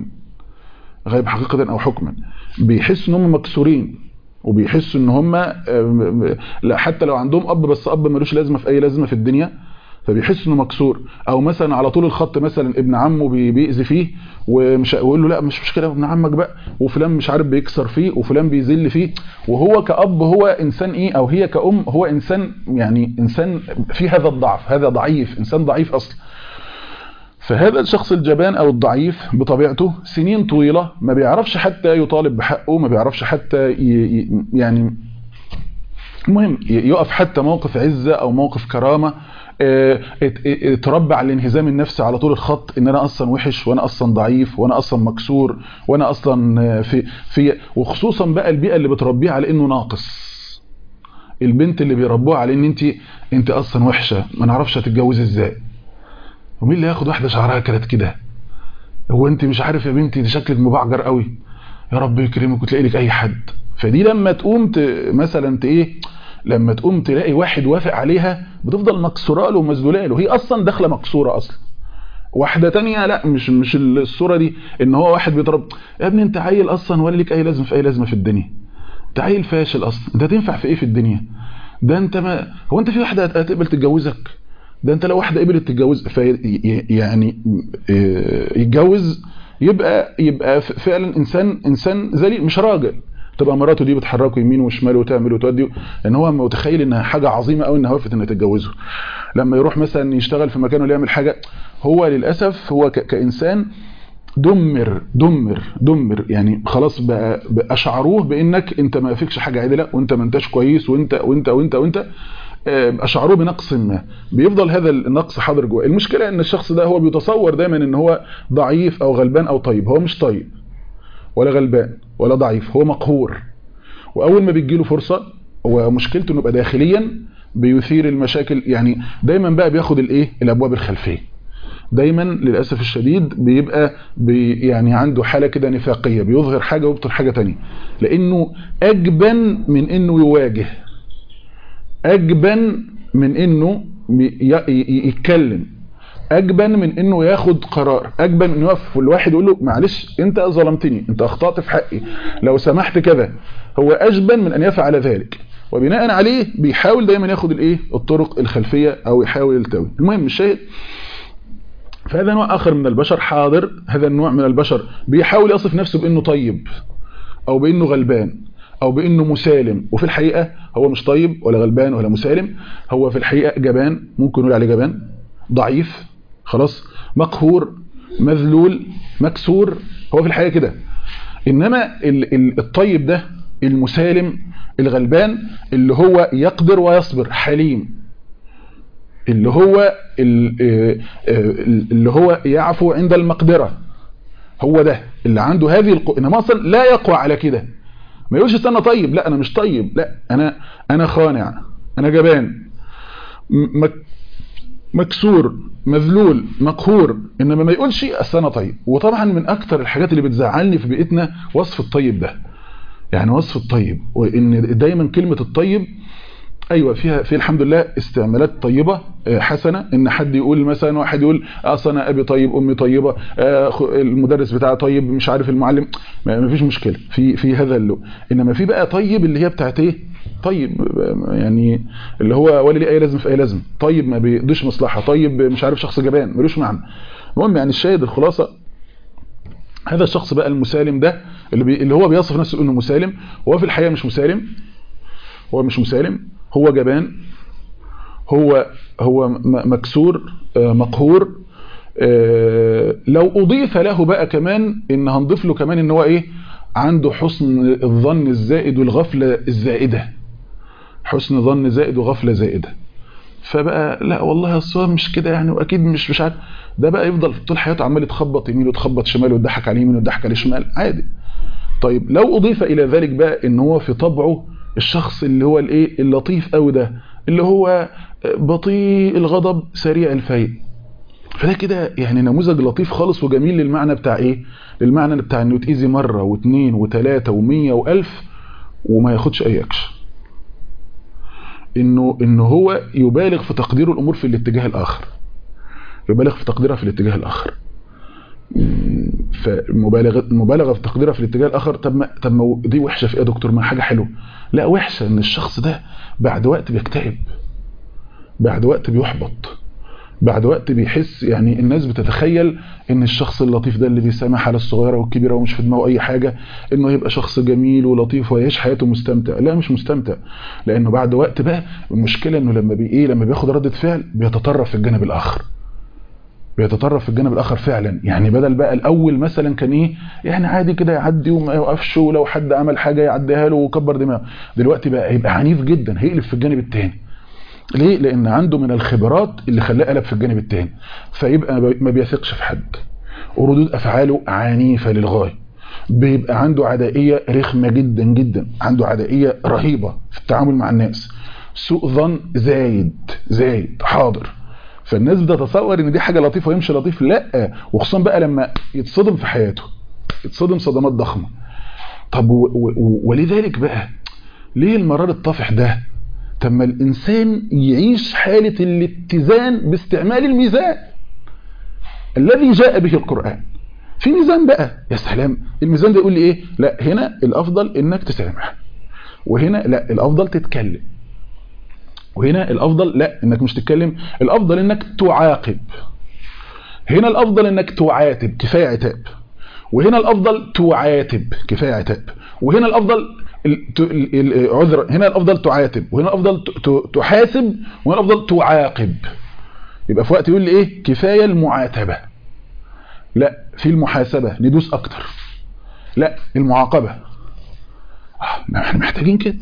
او حكما، بيحسوا ان هم مكسورين، وبيحسوا ان هم لا حتى لو عندهم اب بس اب ملوش لازمه في اي لازمه في الدنيا، فبيحس انه مكسور. او مثلا على طول الخط مثلا ابن عمه بيأذي فيه ومش يقول له لا مش مشكله ابن عمك بقى، وفلان مش عارف بيكسر فيه وفلان بيذل فيه، وهو كأب هو انسان ايه، او هي كأم هو انسان، يعني انسان في هذا الضعف، هذا ضعيف، انسان ضعيف اصلا. فهذا الشخص الجبان او الضعيف بطبيعته سنين طويله ما بيعرفش حتى يطالب بحقه، ما بيعرفش حتى يعني المهم يقف حتى موقف عزه او موقف كرامه. اتربى على الانهزام النفسي على طول الخط، ان انا اصلا وحش وانا اصلا ضعيف وانا اصلا مكسور وانا اصلا في وخصوصا بقى البيئه اللي بتربيه على انه ناقص، البنت اللي بيربوها على ان انت اصلا وحشه ما نعرفش هتتجوز ازاي، ومين اللي ياخد واحده شعرها كانت كده، هو انت مش عارف يا بنتي دي شكلك مبعجر قوي، يا رب يكرمك وتلاقي لك اي حد، فدي لما تقوم مثلا ايه، لما تقوم تلاقي واحد وافق عليها بتفضل مكسوره له ومذلوله له، هي اصلا داخله مكسوره اصلا. واحده تانية لا، مش الصوره دي، ان هو واحد بيضرب يا ابني انت عيل اصلا ولا ليك اي لازمه في اي لازمه في الدنيا، انت عيل فاشل اصلا، انت هتنفع في ايه في الدنيا، ده انت ما هو انت في واحده هتقبل تتجوزك، ده انت لو واحده قبلت تتجوز يعني يتجوز يبقى فعلا انسان ذليل مش راجل. تبقى مراته دي بتحركه يمين وشمال وتعمل وتودي، ان هو متخيل انها حاجه عظيمه قوي انها وقفت انها تتجوزه. لما يروح مثلا يشتغل في مكانه اللي يعمل حاجه، هو للاسف هو كانسان دمر يعني خلاص بقى اشعروه بانك انت ما فيكش حاجه عادله، وانت ما انتش كويس، وانت اشعروه بنقص ما، بيفضل هذا النقص حاضر جواه. المشكله ان الشخص ده هو بيتصور دايما ان هو ضعيف او غلبان او طيب، هو مش طيب ولا غلبان ولا ضعيف، هو مقهور. واول ما بتجيله فرصه، ومشكلته انه يبقى داخليا بيثير المشاكل، يعني دايما بقى بياخد الابواب الخلفيه، دايما للاسف الشديد بيبقى يعني عنده حاله كده نفاقيه، بيظهر حاجه ويبطل حاجه تانية، لانه اجبن من انه يواجه، اجبن من انه يتكلم، اجبن من انه ياخد قرار، اجبن انه يقف الواحد يقول له معلش انت ظلمتني، انت اخطأت في حقي، لو سمحت كذا. هو اجبن من ان يفعل ذلك، وبناء عليه بيحاول دايما ياخد الطرق الخلفيه او يحاول يلتوي. المهم الشاهد، فهذا نوع اخر من البشر حاضر، هذا النوع من البشر بيحاول يصف نفسه بانه طيب او بانه غلبان او بانه مسالم، وفي الحقيقه هو مش طيب ولا غلبان ولا مسالم، هو في الحقيقه جبان، ممكن نقول عليه جبان، ضعيف، خلاص، مقهور، مذلول، مكسور، هو في الحقيقه كده. انما الطيب ده، المسالم، الغلبان، اللي هو يقدر ويصبر، حليم، اللي هو يعفو عند المقدره، هو ده اللي عنده هذه انما اصلا لا يقوى على كده، ما يقولش استنى طيب، لا انا مش طيب، لا انا خانع، انا جبان، مكسور، مذلول، مقهور، انما ما يقولش اصل انا طيب. وطبعا من اكتر الحاجات اللي بتزعلني في بيئتنا وصف الطيب ده، يعني وصف الطيب، وان دايما كلمه الطيب ايوه في الحمد لله استعمالات طيبه حسنه، ان حد يقول مثلا، واحد يقول اصل انا ابي طيب، امي طيبه، المدرس بتاعي طيب، مش عارف المعلم، ما فيش مشكله في هذا اللو. انما في بقى طيب اللي هي بتاعت ايه، طيب يعني اللي هو ولا ليه اي لازم في اي لازم، طيب ما بيقضيش مصلحه، طيب مش عارف شخص جبان ملوش معنى. المهم يعني الشاهد الخلاصه، هذا الشخص بقى المسالم ده اللي هو بيصف نفسه انه مسالم، وهو في الحقيقه مش مسالم، هو مش مسالم، هو جبان، هو مكسور، مقهور. لو اضيف له بقى كمان ان هنضيف له كمان ان هو ايه، عنده حسن الظن الزائد والغفله الزائده، حسن ظن زائد وغفله زائده. فبقى لا والله الصواب مش كده يعني، واكيد مش عارف، ده بقى يفضل طول حياته عمال يتخبط يمين ويتخبط شمال، ويضحك على يمين ويضحك على شمال عادي. طيب لو اضيف الى ذلك بقى ان هو في طبعه الشخص اللي هو اللطيف قوي ده، اللي هو بطيء الغضب سريع الفيء، فده كده يعني نموذج لطيف خالص وجميل للمعنى بتاع ايه، للمعنى بتاع انه يتأذي مره واثنين وثلاثه ومية والف وما ياخدش اي اكشن، انه هو يبالغ في تقدير الامور في الاتجاه الاخر، يبالغ في تقديرها في الاتجاه الاخر، فمبالغه في تقديرها في الاتجاه الاخر. طب ما دي وحشه في ايه يا دكتور، ما حاجه حلوه، لا وحشه ان الشخص ده بعد وقت بيكتئب، بعد وقت بيحبط، بعد وقت بيحس، يعني الناس بتتخيل ان الشخص اللطيف ده اللي بيسامح على الصغيره والكبيره ومش في دماغه اي حاجه، انه يبقى شخص جميل ولطيف ويعيش حياته مستمتع. لا مش مستمتع، لانه بعد وقت بقى المشكله انه لما بياخد ردة فعل بيتطرف في الجانب الاخر، بيتطرف في الجانب الاخر فعلا. يعني بدل بقى الاول مثلا كان ايه، يعني عادي كده يعدي وما يوقفش، ولو حد عمل حاجه يعديها له وكبر دماغه، دلوقتي بقى هيبقى عنيف جدا، هيقلب في الجانب الثاني. ليه؟ لان عنده من الخبرات اللي خلاه قلب في الجانب الثاني، فيبقى ما بيثقش في حد، وردود افعاله عنيفه للغايه، بيبقى عنده عدائيه رخمه جدا جدا، عنده عدائيه رهيبه في التعامل مع الناس، سوء ظن زايد حاضر. فالناس بتتصور ان دي حاجه لطيفه ويمشي لطيف، لا، وخصوصا بقى لما يتصدم في حياته، يتصدم صدمات ضخمه، طب ولذلك بقى ليه المرار الطافح ده؟ طب ما الإنسان يعيش حالة الاتزان باستعمال الميزان الذي جاء به القرآن. في ميزان بقى يا سلام، الميزان ده يقول لي ايه؟ لا هنا الافضل انك تسامح، وهنا لا الافضل تتكلم، وهنا الافضل لا انك مش تتكلم، الافضل انك تعاقب، هنا الافضل انك تعاتب كفايه عتاب، وهنا الافضل تعاتب كفايه عتاب، وهنا الافضل عذر، هنا الافضل تعاتب، وهنا الافضل تحاسب، وهنا الافضل تعاقب. يبقى في وقت يقول لي ايه؟ كفايه المعاتبه، لا في المحاسبه ندوس اكتر، لا المعاقبه. احنا محتاجين كده.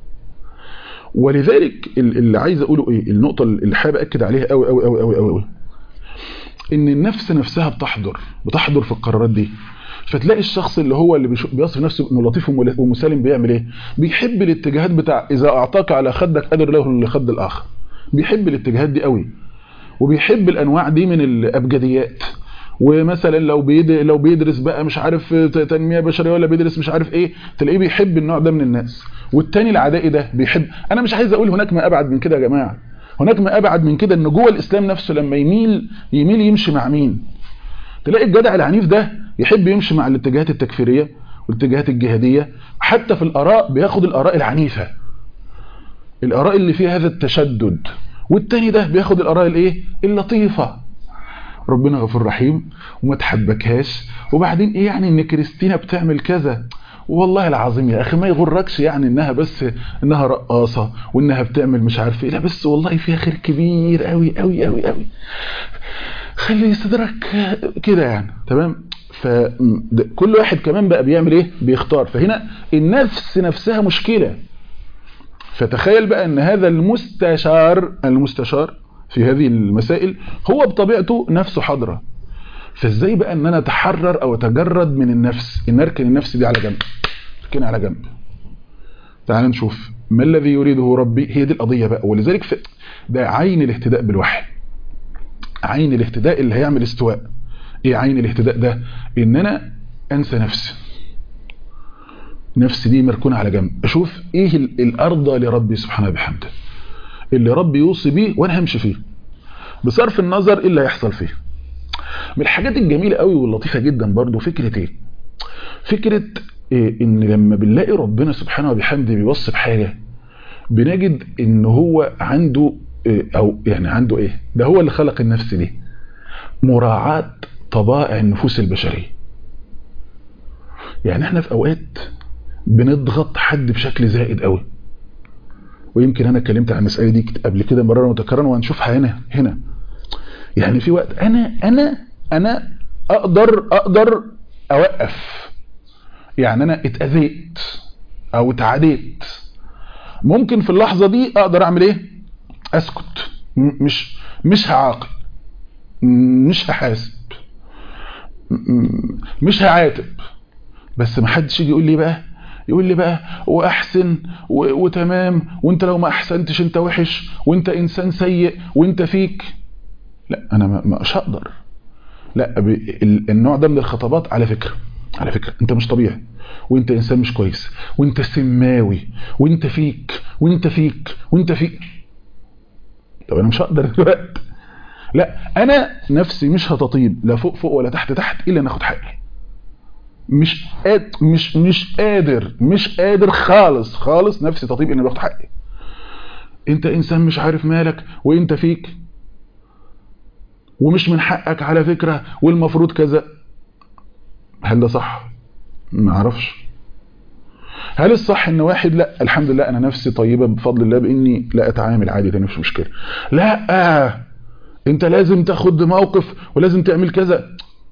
ولذلك اللي عايز اقوله ايه، النقطه اللي حابب اكد عليها قوي قوي قوي قوي قوي، ان النفس نفسها بتحضر في القرارات دي. فتلاقي الشخص اللي هو اللي بيصف نفسه انه لطيف ومسالم بيعمل ايه؟ بيحب الاتجاهات بتاع اذا اعطاك على خدك ادر له لخد الاخر، بيحب الاتجاهات دي قوي، وبيحب الانواع دي من الابجديات. ومثلا لو بيدرس بقى مش عارف تنميه بشريه ولا بيدرس مش عارف ايه، تلاقيه بيحب النوع ده من الناس. والتاني العدائي ده بيحب، انا مش عايز اقول هناك ما ابعد من كده يا جماعه، هناك ما ابعد من كده، ان جوه الاسلام نفسه لما يميل يمشي مع مين؟ تلاقي الجدع العنيف ده يحب يمشي مع الاتجاهات التكفيريه والاتجاهات الجهاديه، حتى في الاراء بياخد الاراء العنيفه، الاراء اللي فيها هذا التشدد. والتاني ده بياخد الاراء الايه؟ اللطيفه، ربنا غفور رحيم وما تحبكهاش، وبعدين ايه يعني ان كريستينا بتعمل كذا، والله العظيم يا اخي ما يغركش يعني انها بس انها رقاصه وانها بتعمل مش عارف ايه، لا بس والله فيها خير كبير قوي قوي قوي قوي، خلي صدرك كده يعني. تمام؟ فكل واحد كمان بقى بيعمل ايه؟ بيختار. فهنا النفس نفسها مشكله. فتخيل بقى ان هذا المستشار في هذه المسائل هو بطبيعته نفسه حاضره. فازاي بقى ان انا اتحرر او اتجرد من النفس، ان اركن النفس دي على جنب، اركنها على جنب. تعال نشوف ما الذي يريده ربي، هي دي القضيه بقى. ولذلك ده عين الاهتداء بالوحي، عين الاهتداء اللي هيعمل استواء. ايه عين الاهتداء ده؟ ان انا انسى نفسي دي مركونه على جنب، اشوف ايه الارضى لربي سبحانه وبحمده اللي ربي يوصي بيه وانا همشي فيه بصرف النظر ايه اللي هيحصل فيه. من الحاجات الجميله قوي واللطيفه جدا برضو فكره ايه؟ فكره إيه؟ ان لما بنلاقي ربنا سبحانه وبحمده بيوصي بحاجه، بنجد ان هو عنده إيه، او يعني عنده ايه؟ ده هو اللي خلق النفس دي، مراعاه طبائع النفوس البشريه. يعني احنا في اوقات بنضغط حد بشكل زائد قوي، ويمكن انا اتكلمت عن المساله دي قبل كده مرارا وتكرارا وهنشوفها هنا. يعني في وقت انا اقدر اوقف، يعني انا اتاذيت او اتعديت، ممكن في اللحظه دي اقدر اعمل ايه؟ اسكت، مش هعاقب، مش هحاسب، مش هعاتب، بس ما حدش يجي يقول لي بقى واحسن وتمام، وانت لو ما احسنتش انت وحش وانت انسان سيء وانت فيك. لا انا مش هقدر. لا النوع ده من الخطابات على فكرة انت مش طبيعي، وانت انسان مش كويس، وانت سماوي، وانت فيك. طب انا مش هقدر دلوقتي. لا انا نفسي مش هتطيب لا فوق ولا تحت الا ناخد حقي. مش قادر خالص نفسي تطيب اني باخد حقي. انت انسان مش عارف مالك وانت فيك، ومش من حقك على فكرة، والمفروض كذا. هل ده صح؟ ما اعرفش. هل الصح ان واحد لا الحمد لله انا نفسي طيبة بفضل الله باني لا اتعامل عادي، ده مش مشكلة. لا انت لازم تاخد موقف ولازم تعمل كذا.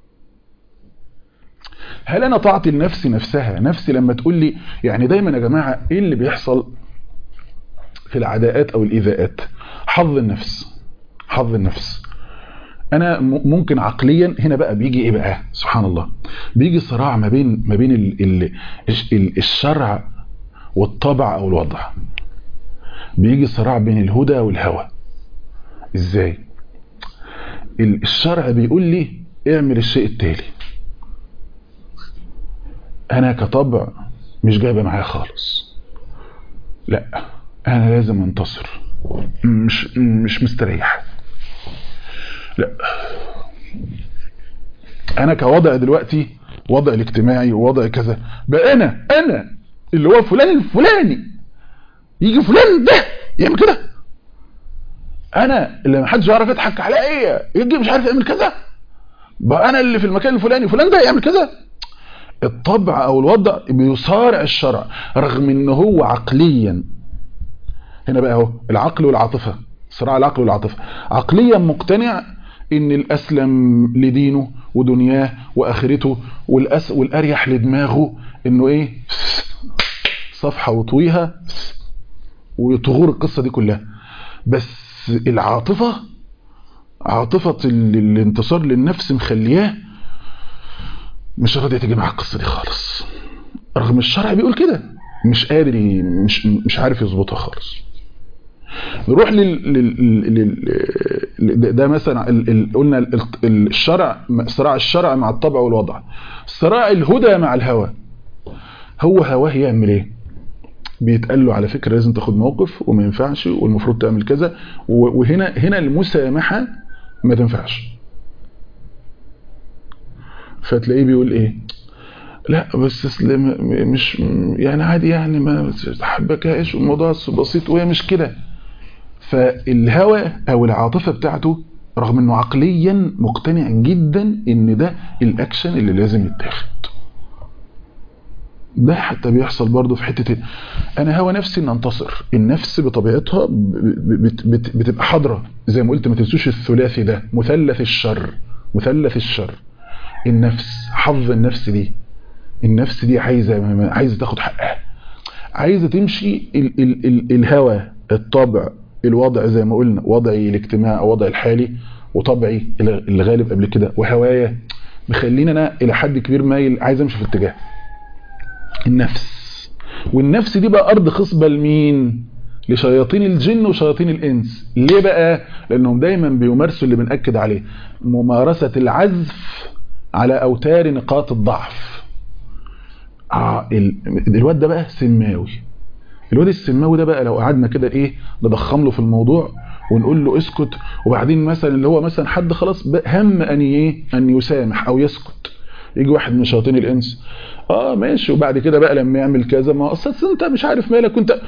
هل انا طاعتي لنفسي نفسي لما تقول لي، يعني دايما يا جماعة ايه اللي بيحصل في العداءات او الايذاءات؟ حظ النفس. انا ممكن عقليا هنا بقى بيجي ايه بقى؟ سبحان الله، بيجي صراع ما بين الشرع والطبع او الوضع، بيجي صراع بين الهدى والهوى. ازاي؟ الشرع بيقول لي اعمل الشيء التالي، انا كطبع مش جايبه معايا خالص، لا انا لازم انتصر، مش مستريح، لا انا كوضع دلوقتي وضع الاجتماعي ووضع كذا بقى انا اللي هو فلان الفلاني، يجي فلان ده يعمل كده، انا اللي محدش يعرف يضحك عليا، يجي مش عارف يعمل كذا، بقى انا اللي في المكان الفلاني فلان ده يعمل كذا. الطبع او الوضع بيصارع الشرع رغم ان هو عقليا، هنا بقى اهو العقل والعاطفه، صراع العقل والعاطفه، عقليا مقتنع ان الاسلم لدينه ودنياه واخرته والاريح لدماغه انه ايه، صفحه وطويها ويطغور القصه دي كلها. بس العاطفه، عاطفه الانتصار للنفس مخلياه مش راضيه تيجي مع القصه دي خالص، رغم الشرع بيقول كده، مش قادر مش عارف يظبطها خالص. نروح ده مثلا قلنا الشرع، صراع الشرع مع الطبع والوضع، صراع الهدى مع الهوى. هو هواه يعمل ايه؟ بيتقال له على فكره لازم تاخد موقف وما ينفعش والمفروض تعمل كذا، وهنا المسامحه ما تنفعش، فتلاقيه بيقول ايه، لا بس مش يعني عادي يعني ما تحبكاش والموضوع بسيط وهي مش كده. فالهوى او العاطفه بتاعته رغم انه عقليا مقتنع جدا ان ده الاكشن اللي لازم يتاخد، ده حتى بيحصل برضه في حته انا هوى نفسي ان انتصر. النفس بطبيعتها بتبقى حاضره زي ما قلت، ما تنسوش الثلاثي ده، مثلث الشر، مثلث الشر. النفس، حظ النفس دي، النفس دي عايزه تاخد حقها، عايزه تمشي الهوى، الطبع، الوضع زي ما قلنا، وضعي الاجتماعي او وضعي الحالي وطبعي اللي غالب قبل كده وهوايا مخليني انا الى حد كبير مايل عايز امشي في اتجاه النفس. والنفس دي بقى ارض خصبه لمين؟ لشياطين الجن وشياطين الانس. ليه بقى؟ لانهم دايما بيمارسوا اللي بنأكد عليه، ممارسه العزف على اوتار نقاط الضعف. الواد ده بقى سماوي، الواد السماوي ده بقى لو قعدنا كده ايه نضخم له في الموضوع ونقول له اسكت، وبعدين مثلا اللي هو مثلا حد خلاص هم ان يسامح او يسكت، يجي واحد من شياطين الانس ماشي، وبعد كده بقى لما يعمل كذا ما اصل انت مش عارف مالك وانت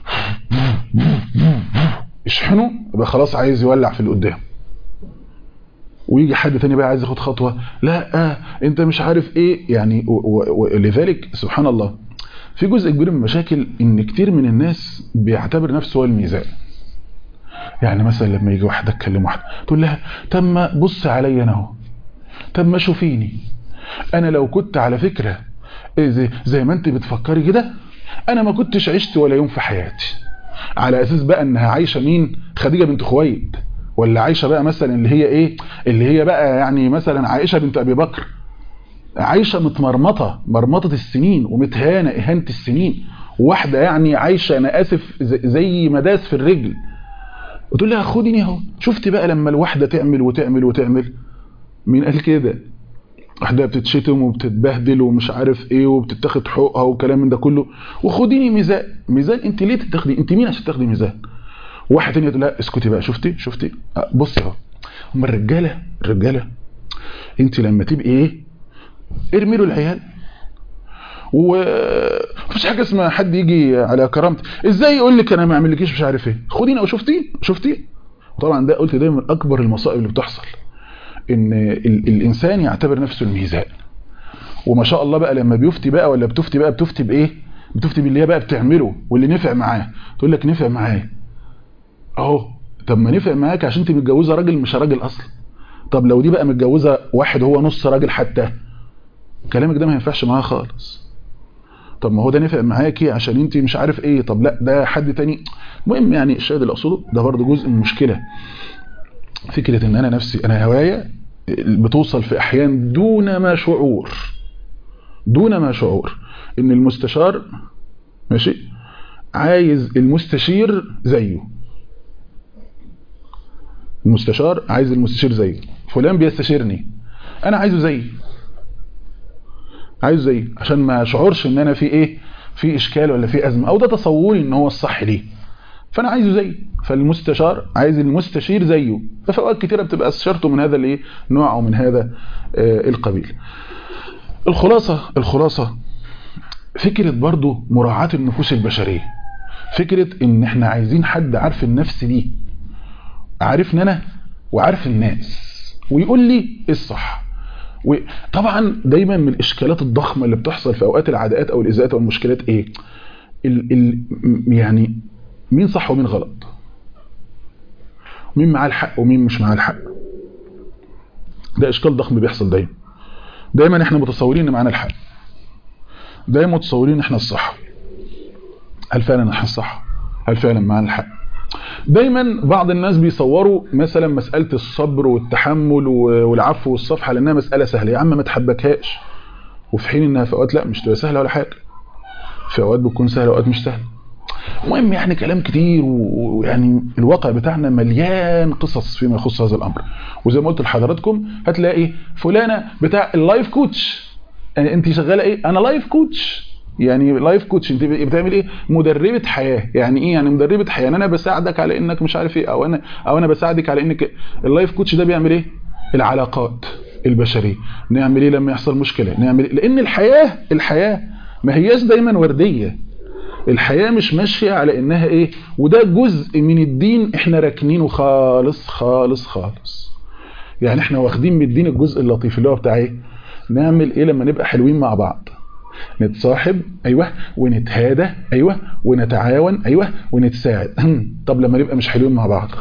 اشحنه، يبقى خلاص عايز يولع في اللي قدام. ويجي حد تاني بقى عايز ياخد خطوه، لا انت مش عارف ايه يعني. ولذلك سبحان الله في جزء كبير من المشاكل ان كتير من الناس بيعتبر نفسه هو الميزان. يعني مثلا لما يجي واحده تكلم واحده تقول لها طب ما بص عليا انا اهو، طب ما شوفيني انا لو كنت على فكره زي ما انت بتفكري كده انا ما كنتش عشت ولا يوم في حياتي. على اساس بقى انها عايشه مين؟ خديجه بنت خويلد، ولا عايشه بقى مثلا اللي هي ايه، اللي هي بقى يعني مثلا عائشه بنت ابي بكر، عايشه متمرمطه مرمطه السنين ومتهانه اهانه السنين، واحده يعني عايشه انا اسف زي مداس في الرجل، وتقول لها خديني اهو. شفت بقى لما الواحده تعمل وتعمل وتعمل، مين قال كده؟ واحده بتتشتم وبتتبهدل ومش عارف ايه وبتتاخد حقوقها وكلام من ده كله، وخديني ميزان. ميزان انت ليه تتاخدي؟ انت مين عشان تاخدي ميزان؟ واحد تاني تقول لا اسكتي بقى، شفتي بصي اهو. هم الرجاله انت لما تبقي ايه ارمي له العيال، ومفيش حاجه اسمها حد يجي على كرامتي ازاي يقول لك انا ما اعملكيش مش عارف ايه، خديني او شفتي. طبعا ده قلت دايما اكبر المصائب اللي بتحصل ان الانسان يعتبر نفسه الميزان. وما شاء الله بقى لما بيفتي بقى ولا بتفتي بقى بتفتي بايه؟ بتفتي باللي هي بقى بتعمله واللي نفع معاه. تقول لك نفع معايا اهو، طب ما نفع معاك عشان انت متجوزه راجل مش راجل اصلا. طب لو دي بقى متجوزه واحد هو نص راجل حتى، كلامك ده ما ينفعش معاها خالص. طب ما هو ده نفع معاكي عشان انت مش عارف ايه، طب لا ده حد تاني. المهم يعني الشاهد اللي اقصده ده برضه جزء من المشكله، فكره ان انا نفسي انا هوايه بتوصل في احيان دون ما شعور ان المستشار ماشي عايز المستشير زيه، المستشار عايز المستشير زيه، فلان بيستشيرني انا عايزه زيي عشان ما اشعرش ان انا في ايه في اشكال ولا في ازمه، او ده تصوري ان هو الصح ليه، فانا عايزه زيه، فالمستشار عايز المستشير زيه. ففي اوقات كتيره بتبقى استشارته من هذا الايه نوع او من هذا القبيل. الخلاصه فكره برضو مراعاه النفوس البشريه، فكره ان احنا عايزين حد عارف النفس دي، عارفني انا وعارف الناس، ويقول لي ايه الصح. وطبعا دايما من الاشكالات الضخمه اللي بتحصل في اوقات العداءات او الاذاءات او المشكلات ايه، يعني مين صح ومين غلط، مين معاه الحق ومين مش معاه الحق. ده اشكال ضخم بيحصل دايما احنا متصورين ان معانا الحق، دايما متصورين ان احنا الصح. هل فعلا احنا الصح؟ هل فعلا معانا الحق؟ دايما بعض الناس بيصوروا مثلا مسألة الصبر والتحمل والعفو والصفحة لانها مسألة سهلة، يا عم ما تحبكهاش، وفي حين انها في اوقات لا مش تبقى سهلة ولا حاجة، في اوقات بتكون سهلة واوقات مش سهلة. المهم يعني كلام كتير، ويعني الواقع بتاعنا مليان قصص فيما يخص هذا الامر. وزي ما قلت لحضراتكم هتلاقي فلانة بتاع اللايف كوتش، يعني انت شغالة ايه؟ انا لايف كوتش. يعني لايف كوتش انت بتعمل ايه؟ مدربة حياة. يعني ايه يعني مدربة حياة؟ انا بساعدك على انك مش عارف ايه، او انا بساعدك على انك. اللايف كوتش ده بيعمل ايه؟ العلاقات البشرية. نعمل ايه لما يحصل مشكلة؟ نعمل إيه؟ لان الحياة ما هياش دايما وردية، الحياة مش ماشية على انها ايه، وده جزء من الدين احنا راكنينه خالص خالص خالص. يعني احنا واخدين من الدين الجزء اللطيف اللي هو بتاع ايه، نعمل ايه لما نبقى حلوين مع بعض، نتصاحب ايوه، ونتهادى ايوه، ونتعاون ايوه، ونتساعد. طب لما نبقى مش حلوين مع بعض،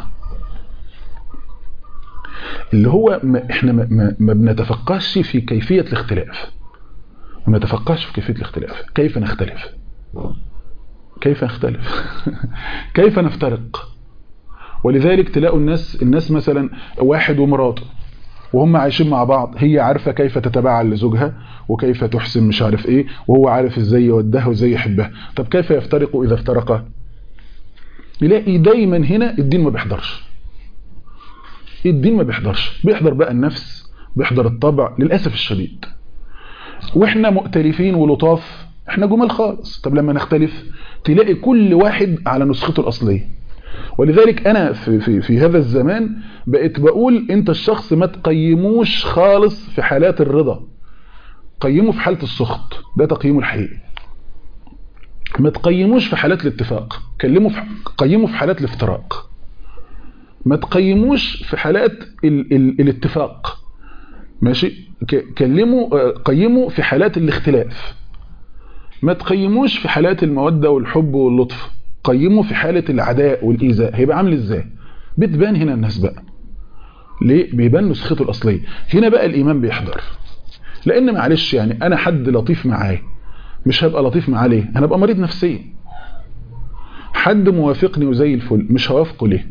اللي هو احنا ما بنتفقهش في كيفية الاختلاف، ما نتفقهش في كيفية الاختلاف. كيف نختلف؟ كيف نختلف؟ كيف نفترق؟ ولذلك تلاقوا الناس مثلا واحد ومراته وهم عايشين مع بعض، هي عارفة كيف تتباعل لزوجها وكيف تحسن مش عارف ايه، وهو عارف ازاي يودها وازاي يحبها. طب كيف يفترقوا اذا افترقا؟ يلاقي دايما هنا الدين ما بيحضرش، الدين ما بيحضرش، بيحضر بقى النفس، بيحضر الطبع للأسف الشديد. واحنا مؤتلفين ولطاف، احنا جمال خالص. طب لما نختلف تلاقي كل واحد على نسخته الأصلية. ولذلك انا في هذا الزمان بقيت بقول انت الشخص ما تقيموش خالص في حالات الرضا، قيمه في حالة السخط، ده تقييمه الحقيقي. ما تقيموش في حالات الاتفاق، قيمه في حالات الافتراق. ما تقيموش في حالات الاتفاق، ماشي، قيمه في حالات الاختلاف. ما تقيموش في حالات المودة والحب واللطف، قيمه في حالة العداء والإيذاء. هيبقى عامل ازاي؟ بتبان هنا الناس بقى ليه؟ بيبان نسخته الأصلية. هنا بقى الإيمان بيحضر. لأن معلش يعني أنا حد لطيف معاي مش هبقى لطيف معاه ليه؟ أنا هبقى مريض نفسيا. حد موافقني وزي الفل مش هوافقه ليه؟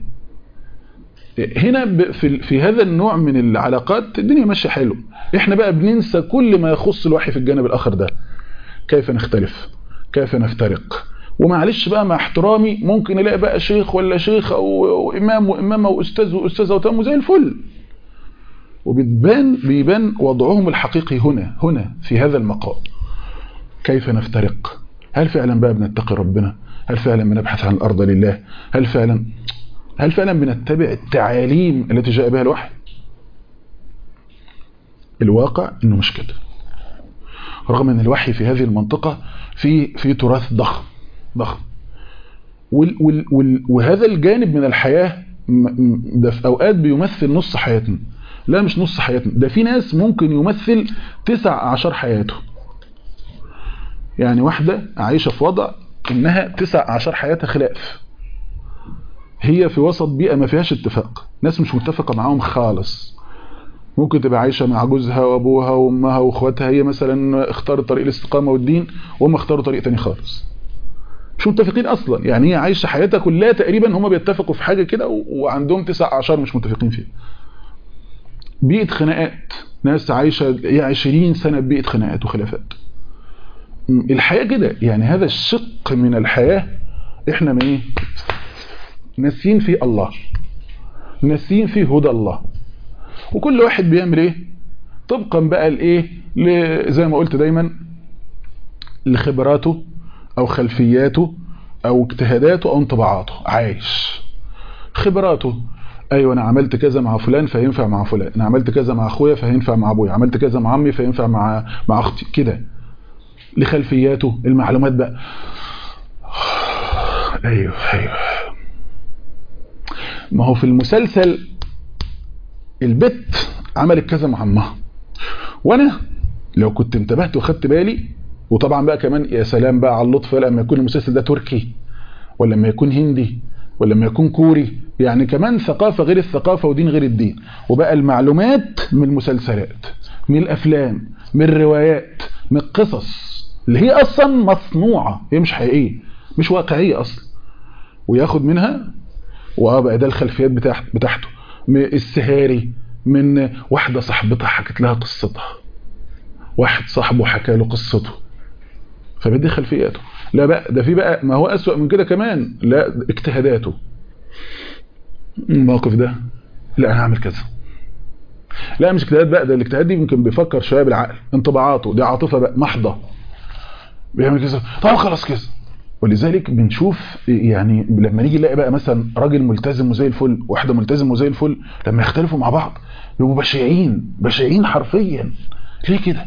هنا في هذا النوع من العلاقات الدنيا ماشيه حلو، احنا بقى بننسى كل ما يخص الوحي في الجانب الآخر ده. كيف نختلف؟ كيف نفترق؟ ومعلش بقى مع احترامي ممكن الاقي بقى شيخ ولا شيخ او امام وامامه واستاذ واستاذه وتم زي الفل، بيبان وضعهم الحقيقي هنا في هذا المقام. كيف نفترق؟ هل فعلا بقى بنتقي ربنا؟ هل فعلا بنبحث عن الارض لله؟ هل فعلا بنتبع التعاليم التي جاء بها الوحي؟ الواقع انه مش كده، رغم ان الوحي في هذه المنطقة في تراث ضخم. وهذا الجانب من الحياة ده في اوقات بيمثل نص حياتنا. لا مش نص حياتنا، ده في ناس ممكن يمثل 19 حياته. يعني واحدة عايشة في وضع انها 19 حياتها خلاف، هي في وسط بيئة ما فيهاش اتفاق، ناس مش متفقة معاهم خالص. ممكن تبقى عايشة مع جوزها وابوها وامها واخواتها، هي مثلا اختارت طريق الاستقامة والدين وهم اختاروا طريق تاني خالص، مش متفقين اصلا. يعني هي عايشة حياتها كلها تقريبا هم بيتفقوا في حاجة كده وعندهم 19 مش متفقين فيها. بيئة خناقات، ناس عايشة 20 سنة ببيئة خناقات وخلافات. الحياة كده، يعني هذا الشق من الحياة احنا ما ايه ناسين فيه الله، ناسين فيه هدى الله. وكل واحد بيعمل ايه طبقا بقى الايه زي ما قلت دايما لخبراته او خلفياته او اجتهاداته او انطباعاته، عايش خبراته. ايوه انا عملت كذا مع فلان فينفع مع فلان، انا عملت كذا مع اخويا فينفع مع ابويا، عملت كذا مع عمي فينفع مع اختي كده. لخلفياته المعلومات بقى. ايوه ما هو في المسلسل البت عملت كذا مع امها، وانا لو كنت انتبهت وخدت بالي، وطبعا بقى كمان يا سلام بقى على اللطف لما يكون المسلسل ده تركي ولا لما يكون هندي ولا لما يكون كوري، يعني كمان ثقافة غير الثقافة ودين غير الدين. وبقى المعلومات من المسلسلات، من الافلام، من الروايات، من القصص اللي هي اصلا مصنوعة، هي مش حقيقية مش واقعية اصلا، وياخد منها بقى ده الخلفيات بتاعته. السهاري من واحدة صاحبتها حكت لها قصتها، واحد صاحبه حكى له قصته، فبدي خلفياته. لا بقى ده في بقى ما هو أسوأ من كده كمان، لا اجتهاداته. الموقف ده لا انا هعمل كذا، لا مش اجتهاد بقى، ده الاجتهاد دي ممكن بيفكر شويه بالعقل، انطباعاته دي عاطفه بقى محضه، بيعمل كذا طب خلاص كذا. ولذلك بنشوف يعني لما نيجي نلاقي بقى مثلا راجل ملتزم وزي الفل، واحده ملتزم وزي الفل، لما يختلفوا مع بعض يبقوا بشعين حرفيا. ليه كده؟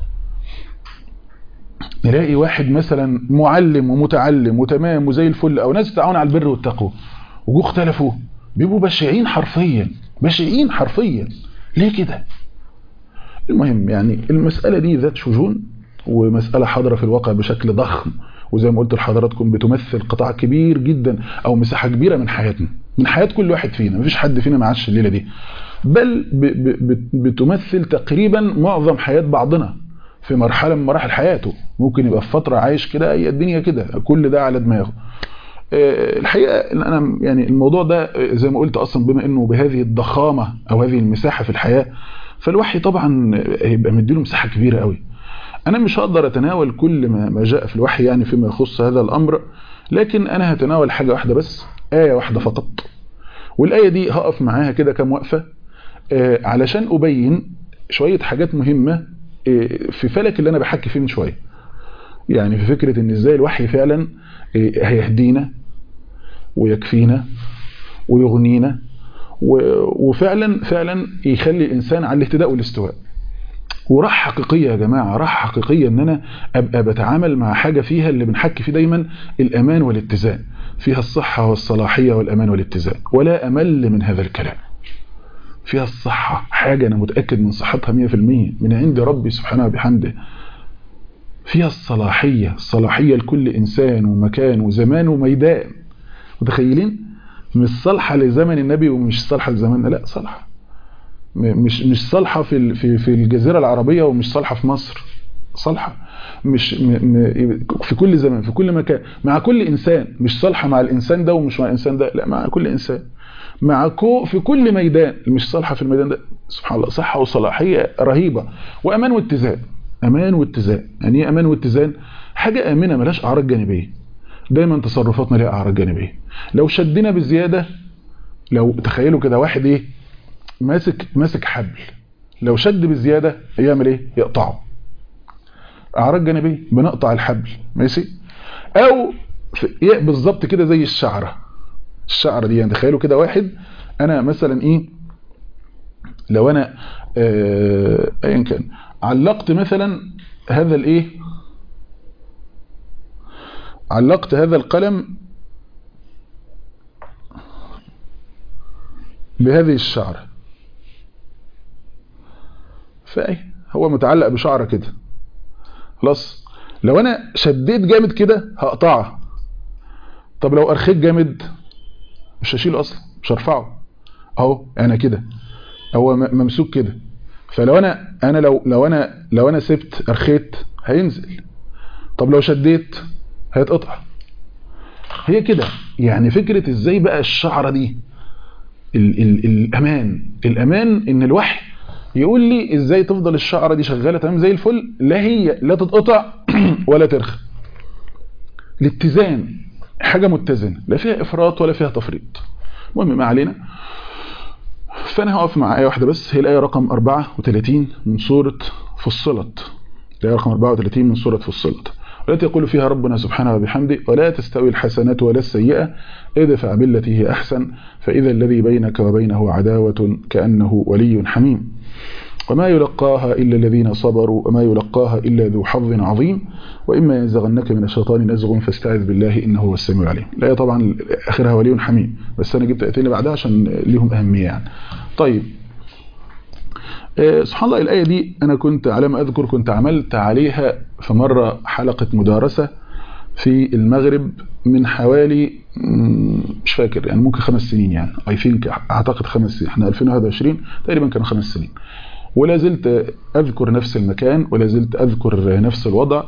نلاقي واحد مثلا معلم ومتعلم وتمام وزي الفل، او ناس تتعاون على البر والتقوى، وجو اختلفوا بيبقوا بشعين حرفيا. ليه كده؟ المهم يعني المسألة دي ذات شجون، ومسألة حاضرة في الواقع بشكل ضخم، وزي ما قلت لحضراتكم بتمثل قطاع كبير جدا او مساحة كبيرة من حياتنا، من حياة كل واحد فينا. مفيش حد فينا ما عاش الليلة دي، بل بتمثل تقريبا معظم حياة بعضنا في مرحلة من مراحل حياته. ممكن يبقى في فترة عايش كده هي الدنيا كده كل ده على دماغه. الحقيقة انا يعني الموضوع ده زي ما قلت اصلا بما انه بهذه الضخامة او هذه المساحة في الحياة، فالوحي طبعا هيبقى مديله مساحة كبيرة قوي. انا مش هقدر اتناول كل ما جاء في الوحي يعني فيما يخص هذا الامر، لكن انا هتناول حاجة واحدة بس، آية واحدة فقط. والآية دي هقف معاها كده كم وقفة علشان أبين شوية حاجات مهمة في فلك اللي أنا بحكي فيه من شوية، يعني في فكرة إن إزاي الوحي فعلا هيهدينا ويكفينا ويغنينا، وفعلا يخلي الإنسان على الاهتداء والاستواء. وراح حقيقية يا جماعة، راح حقيقية إن أنا أبقى بتعامل مع حاجة فيها اللي بنحكي فيه دايما الأمان والاتزان، فيها الصحة والصلاحية والأمان والاتزان، ولا أمل من هذا الكلام. فيها الصحة، حاجة أنا متأكد من صحتها 100% من عند ربي سبحانه وبحمده. فيها الصلاحية لكل إنسان ومكان وزمان وميدان. متخيلين؟ مش صالحة لزمن النبي ومش صالحة لزماننا، لا صالحة. مش صالحة في الجزيرة العربية ومش صالحة في مصر، صالحة مش في كل زمان في كل مكان مع كل إنسان. مش صالحة مع الإنسان ده ومش مع الإنسان ده، لا مع كل إنسان، في كل ميدان. مش صالحة في الميدان ده، سبحان الله، صحة وصلاحية رهيبة. وأمان واتزان. يعني ايه أمان واتزان؟ حاجة آمنة ملاش أعراض جانبية. دايما تصرفاتنا لها أعراض جانبية. لو شدنا بالزيادة، لو تخيلوا كده واحد ايه ماسك حبل، لو شد بالزيادة يعمل ايه؟ يقطعه. أعراض جانبية، بنقطع الحبل، ماشي؟ أو بالظبط كده زي الشعرة دي. يعني تخيلوا كده واحد، انا مثلا ايه، لو انا ايا كان علقت مثلا هذا الايه، علقت هذا القلم بهذه الشعرة، فايه هو متعلق بشعرة كده، خلاص. لو انا شديت جامد كده هقطعها. طب لو ارخيت جامد مش هشيله اصلا، مش هرفعه، اهو انا كده هو ممسوك كده. فلو انا لو انا سبت ارخيت هينزل. طب لو شديت هيتقطع. هي كده يعني فكرة ازاي بقى الشعرة دي الامان ان الوحي يقول لي ازاي تفضل الشعرة دي شغالة تمام زي الفل، لا تتقطع ولا ترخي. الاتزان، حاجة متزنة، لا فيها افراط ولا فيها تفريط. المهم ما علينا. فانا هقف مع آية واحدة بس، هي الآية رقم 34 من سورة فصلت. الآية رقم 34 من سورة فصلت. والتي يقول فيها ربنا سبحانه وبحمده ولا تستوي الحسنات ولا السيئة ادفع بالتي هي أحسن فإذا الذي بينك وبينه عداوة كأنه ولي حميم وما يلقاها إلا الذين صبروا وما يلقاها إلا ذو حظ عظيم وإما ينزغنك من الشيطان نزغ فاستعذ بالله إنه هو السميع العليم. لا طبعا آخرها ولي حميم، بس أنا جبت آيتين بعدها عشان ليهم أهمية يعني. طيب سبحان الله الآية دي أنا كنت على ما أذكر كنت عملت عليها في مرة حلقة مدارسة في المغرب من حوالي مش فاكر يعني ممكن 5 سنين يعني أعتقد 5 سنين، احنا 2021 تقريبا كانوا 5 سنين، ولا زلت أذكر نفس المكان ولا زلت أذكر نفس الوضع.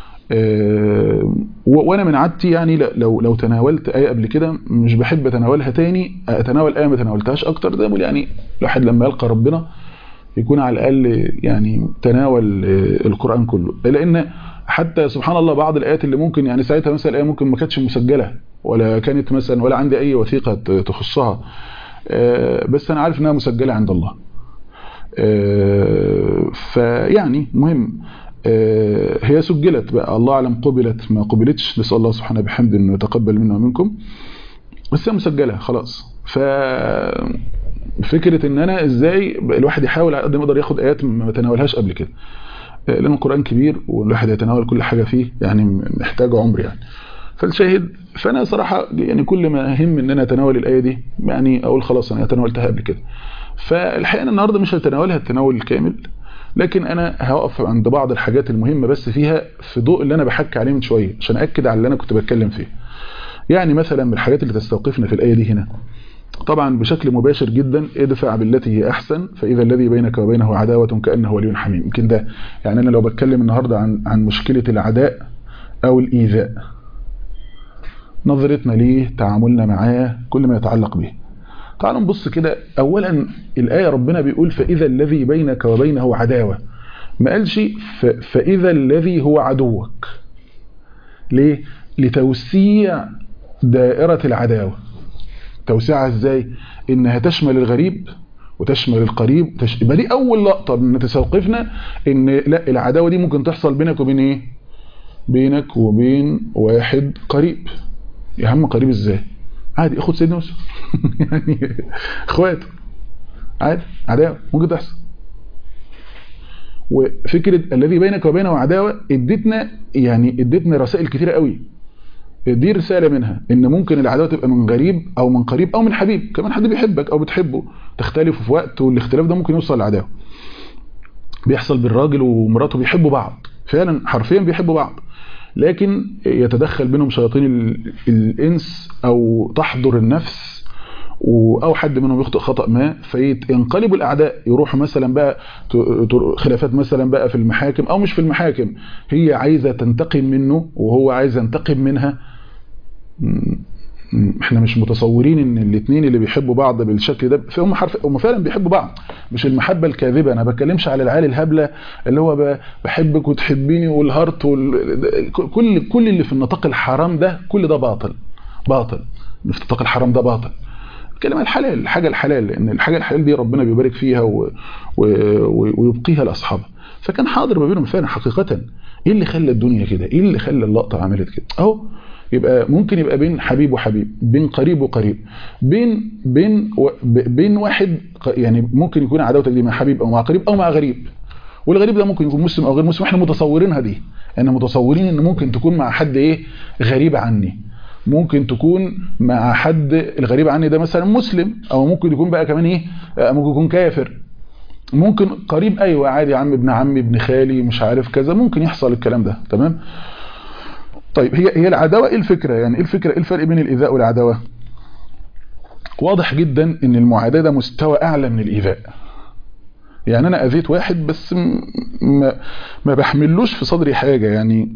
وأنا من عادتي يعني لو تناولت آية قبل كده مش بحب أتناولها تاني، أتناول آية ما تناولتهاش أكتر، ده يعني الواحد لما يلقى ربنا يكون على الأقل يعني تناول القرآن كله، لأن حتى سبحان الله بعض الآيات اللي ممكن يعني ساعتها مثلا الآية ممكن ما كانتش مسجلة ولا كانت مثلا ولا عندي أي وثيقة تخصها، بس أنا عارف أنها مسجلة عند الله. فيعني مهم هي سجلت بقى، الله أعلم قبلت ما قبلتش، نسأل الله سبحانه بحمد أنه يتقبل منا ومنكم، بس هي مسجلة خلاص. فكرة ان انا ازاي الواحد يحاول على قد ما يقدر ياخد ايات ما تناولهاش قبل كده، لان القرآن كبير والواحد يتناول كل حاجة فيه يعني محتاج عمر يعني. فالشاهد فانا صراحة يعني كل ما اهم ان انا اتناول الاية دي يعني اقول خلاص انا تناولتها قبل كده. فالحقيقة النهاردة مش هتناولها التناول الكامل، لكن انا هوقف عند بعض الحاجات المهمة بس فيها في ضوء اللي انا بحكي عليه من شوية عشان اكد على اللي انا كنت بتكلم فيه. يعني مثلا من الحاجات اللي تستوقفنا في الآية دي هنا طبعا بشكل مباشر جدا ادفع بالتي هي احسن فاذا الذي بينك وبينه عداوة كأنه ولي حميم. يمكن ده يعني انا لو بتكلم النهارده عن مشكلة العداء او الايذاء، نظرتنا ليه، تعاملنا معاه، كل ما يتعلق به. تعالوا نبص كده. اولا الآية ربنا بيقول فاذا الذي بينك وبينه عداوة، ما قالش فاذا الذي هو عدوك. ليه؟ لتوسيع دائرة العداوة. توسيعها ازاي؟ انها تشمل الغريب وتشمل القريب، يبقى دي اول لقطه ان تستوقفنا ان لا العداوه دي ممكن تحصل بينك وبين ايه؟ بينك وبين واحد قريب. يا عم قريب ازاي؟ عادي اخد سيدنا يوسف يعني اخوات عادي، عداوه ممكن تحصل. وفكره الذي بينك وبينه عداوه ادتنا رسائل كثيره قوي. دي رسالة منها ان ممكن العداوة تبقى من غريب او من قريب او من حبيب، كمان حد بيحبك او بتحبه، تختلفوا في وقت والاختلاف ده ممكن يوصل للعداوة. بيحصل بالراجل ومراته بيحبوا بعض فعلا حرفيا بيحبوا بعض، لكن يتدخل بينهم شياطين الانس او تحضر النفس او حد منهم يخطئ خطأ ما فينقلبوا الاعداء، يروحوا مثلا بقى خلافات مثلا بقى في المحاكم او مش في المحاكم، هي عايزة تنتقم منه وهو عايز ينتقم منها. احنا مش متصورين ان الاثنين اللي بيحبوا بعض بالشكل ده هم فعلا بيحبوا بعض، مش المحبة الكاذبة. انا بتكلمش على العيال الهبلة اللي هو بحبك وتحبيني والهارت كل اللي في النطاق الحرام ده، كل ده باطل اللي في النطاق الحرام ده باطل. كلمة الحلال، الحاجة الحلال، لان الحاجة الحلال دي ربنا بيبارك فيها ويبقيها لاصحابها. فكان حاضر ما بينهم فعلا حقيقة. ايه اللي خلى الدنيا كده؟ ايه اللي خلى اللقطة عملت كده؟ اهو يبقى ممكن يبقى بين حبيب وحبيب، بين قريب وقريب، بين واحد يعني ممكن يكون عداوتك دي مع حبيب او مع قريب او مع غريب، والغريب ده ممكن يكون مسلم او غير مسلم. احنا متصورينها دي، احنا متصورين ان ممكن تكون مع حد ايه غريب عني، ممكن تكون مع حد الغريب عني ده مثلا مسلم، او ممكن يكون بقى كمان ايه ممكن يكون كافر، ممكن قريب ايوه عادي يا عم ابن عمي ابن خالي مش عارف كذا، ممكن يحصل الكلام ده. تمام. طيب هي العداوه ايه الفكره؟ يعني ايه الفكره؟ ايه الفرق بين الايذاء والعداوه؟ واضح جدا ان المعاداه ده مستوى اعلى من الايذاء. يعني انا اذيت واحد بس ما بحملوش في صدري حاجه، يعني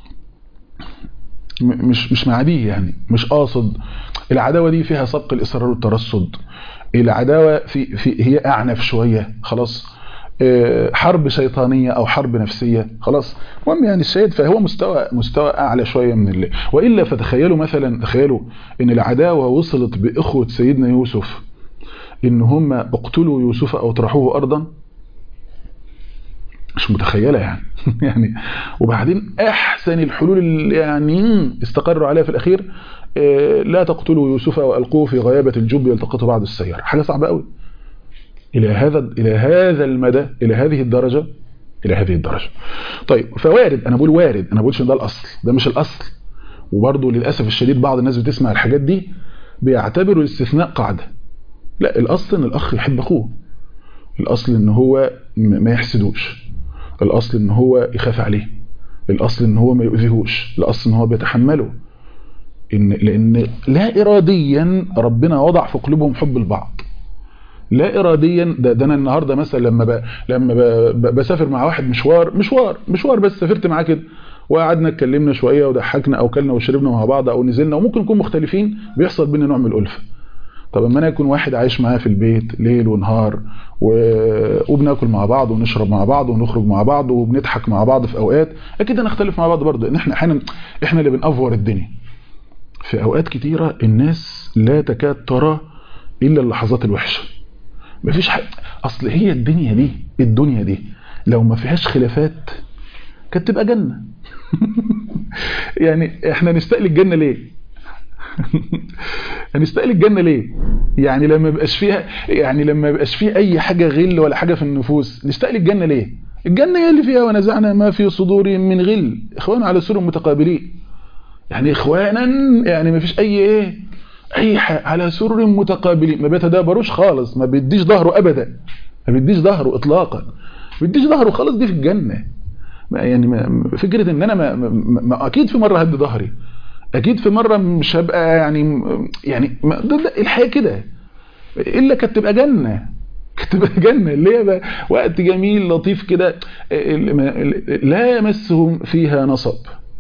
مش معاديه، يعني مش قاصد. العداوه دي فيها سبق الاصرار والترصد. العداوه هي اعنف شويه، خلاص حرب شيطانيه او حرب نفسيه، خلاص. المهم يعني الشاهد فهو مستوى اعلى شويه من والا فتخيلوا مثلا، تخيلوا ان العداوه وصلت باخوه سيدنا يوسف ان هم اقتلوا يوسف او اطرحوه ارضا. مش متخيله يعني يعني وبعدين احسن الحلول اللي يعني استقروا عليها في الاخير لا تقتلوا يوسف والقوه في غيابه الجب يلتقطه بعض السير. حاجه صعبه قوي الى هذا المدى، الى هذه الدرجه، الى هذه الدرجه. طيب فوارد، انا بقول وارد، انا بقولش ان ده الاصل، ده مش الاصل. وبرضه للاسف الشديد بعض الناس بتسمع الحاجات دي بيعتبروا الاستثناء قاعده. لا، الاصل ان الاخ يحب اخوه، الاصل ان هو ما يحسدوش، الاصل ان هو يخاف عليه، الاصل ان هو ما يؤذيهوش، الاصل ان هو بيتحمله. لان لا اراديا ربنا وضع في قلوبهم حب البعض، لا اراديا. ده انا النهارده مثلا لما بسافر مع واحد مشوار بس سافرت معاه كده وقعدنا اتكلمنا شويه وضحكنا او كلنا وشربنا مع بعض او نزلنا وممكن نكون مختلفين، بيحصل بينا نوع من الالفه. طب اما انا يكون واحد عايش معاه في البيت ليل ونهار وبناكل مع بعض ونشرب مع بعض ونخرج مع بعض وبنضحك مع بعض في اوقات، اكيد هنختلف مع بعض برضه، ان احنا احيانا احنا اللي بنأفور الدنيا. في اوقات كتيره الناس لا تكاد ترى الا اللحظات الوحشه. مفيش حاجه، اصل هي الدنيا دي لو ما فيهاش خلافات كانت تبقى جنه. يعني احنا نستقل الجنه ليه؟ هنستقل الجنه ليه؟ يعني لما يبقاش فيها اي حاجه غل ولا حاجه في النفوس، نستقل الجنه ليه؟ الجنه هي اللي فيها ونزعنا ما في صدورهم من غل اخوانا على سرر متقابلين. يعني اخوانا يعني ما فيش اي حاجه، على سرر متقابلين، ما بيتدابروش خالص، ما بيديش ظهره ابدا، ما بيديش ظهره اطلاقا، ما بيديش ظهره خالص. دي في الجنه. يعني فكره ان انا ما اكيد في مره هدي ظهري، اكيد في مره مش هبقى يعني ده الحياه كده، الا كانت تبقى جنه، اللي هي وقت جميل لطيف كده لا يمسهم فيها نصب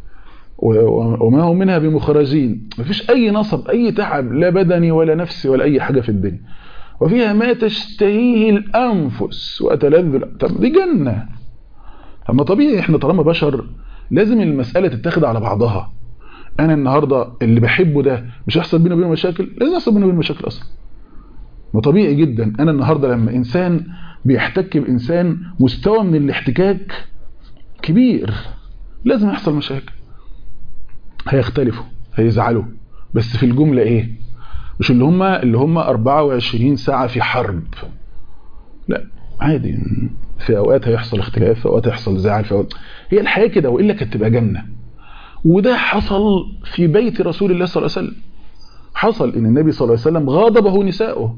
وما هم منها بمخرجين. مفيش اي نصب، اي تعب، لا بدني ولا نفسي ولا اي حاجه في الدنيا. وفيها ما تشتهيه الانفس وتلذ. طب دي جنه. اما طبيعي احنا طالما بشر لازم المساله تتاخد على بعضها. انا النهارده اللي بحبه ده مش هيحصل بينه وبينه مشاكل، لازم يحصل بينه وبينه مشاكل اصلا. ما طبيعي جدا انا النهارده لما انسان بيحتك بانسان مستوى من الاحتكاك كبير لازم يحصل مشاكل، هيختلفوا، هيزعلوا، بس في الجمله ايه؟ مش اللي هم 24 ساعه في حرب، لا عادي، في اوقات هيحصل اختلاف، في اوقات هيحصل زعل، في أوقات. هي الحياه كده، والا كانت تبقى جنه. وده حصل في بيت رسول الله صلى الله عليه وسلم. حصل ان النبي صلى الله عليه وسلم غاضبه نساؤه.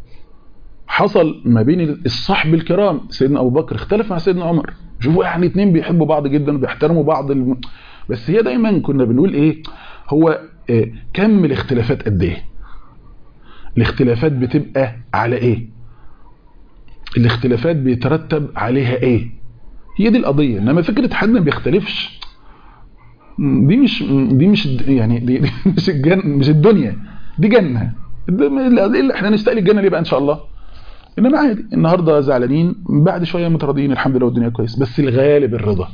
حصل ما بين الصحب الكرام، سيدنا ابو بكر اختلف مع سيدنا عمر. شوفوا يعني اتنين بيحبوا بعض جدا وبيحترموا بعض بس هي دايما كنا بنقول ايه هو كم الاختلافات قد ايه؟ الاختلافات بتبقى على ايه؟ الاختلافات بيترتب عليها ايه؟ هي دي القضيه. انما فكره حد ما بيختلفش دي مش يعني دي مش مش الدنيا دي جنه. الا احنا نستقل الجنه ليه بقى ان شاء الله؟ انما عادي النهارده زعلانين، بعد شويه متراضيين الحمد لله والدنيا كويس، بس الغالب الرضا.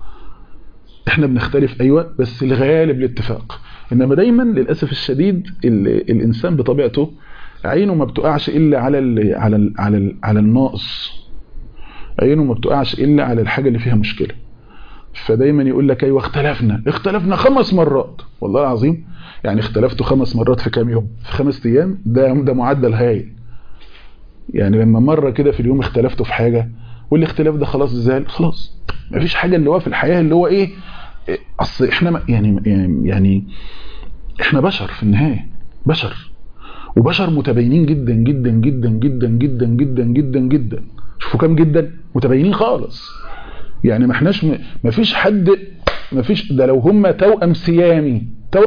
احنا بنختلف ايوه، بس الغالب الاتفاق. انما دايما للاسف الشديد الانسان بطبيعته عينه ما بتقعش الا على الناقص، عينه ما بتقعش الا على الحاجه اللي فيها مشكله. فدايما يقول لك ايوه اختلفنا 5 مرات، والله العظيم يعني اختلفتوا 5 مرات في كام يوم؟ في 5 ايام، ده معدل هايل. يعني لما مره كده في اليوم اختلفتوا في حاجه والاختلاف ده خلاص زال، خلاص مفيش حاجه اللي هو في الحياه اللي هو ايه. اصل احنا يعني احنا بشر في النهايه، بشر، وبشر متباينين جدا جدا جدا جدا جدا جدا جدا جدا. شوفوا كام جدا متباينين خالص. يعني ما فيش حد، ما فيش، ده لو هم توأم سيامي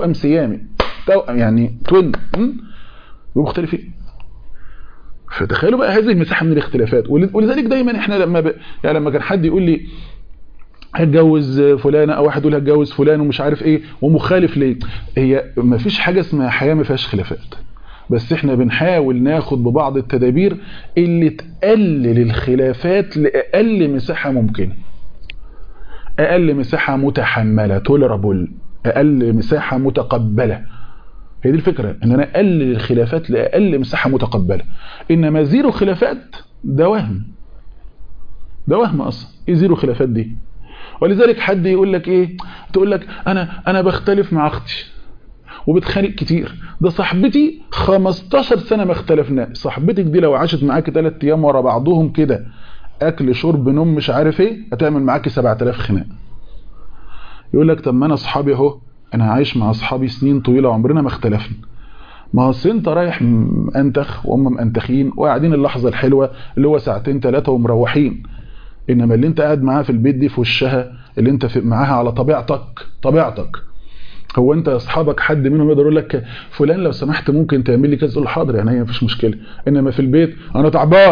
يعني توين مختلفين. فتخيلوا بقى هذه المساحه من الاختلافات. ولذلك دايما احنا لما كان حد يقول لي هتجوز فلانه او واحد يقول هتجوز فلان ومش عارف ايه ومخالف ليه، هي ما فيش حاجه اسمها حياه ما فيهاش خلافات، بس احنا بنحاول ناخد ببعض التدابير اللي تقلل الخلافات لاقل مساحه ممكنه، اقل مساحه متحمله، تولرابل، اقل مساحه متقبله. هي دي الفكره، ان انا اقلل الخلافات لاقل مساحه متقبله. انما زيرو خلافات ده وهم، ده وهم اصلا. ايه زيرو خلافات دي؟ ولذلك حد يقول لك ايه، تقول لك انا بختلف مع اختي وبتخانق كتير، ده صاحبتي 15 سنه ما اختلفنا. صاحبتك دي لو عاشت معاكي 3 ايام ورا بعضهم كده اكل شرب نوم مش عارف ايه، هتعمل معاكي 7000 خناق. يقول لك طب ما انا اصحابي اهو، انا عايش مع اصحابي سنين طويله عمرنا ما اختلفنا. ما هو انت رايح انتخ وهم منتخين وقاعدين اللحظه الحلوه اللي هو ساعتين 3 ومروحين، انما اللي انت قاعد معاها في البيت دي في وشها، اللي انت معاها على طبيعتك. هو انت اصحابك حد منهم يقدر يقول لك فلان لو سمحت ممكن تعمل لي كذا، تقول له حاضر يعني هي مفيش مشكله. انما في البيت انا تعبان،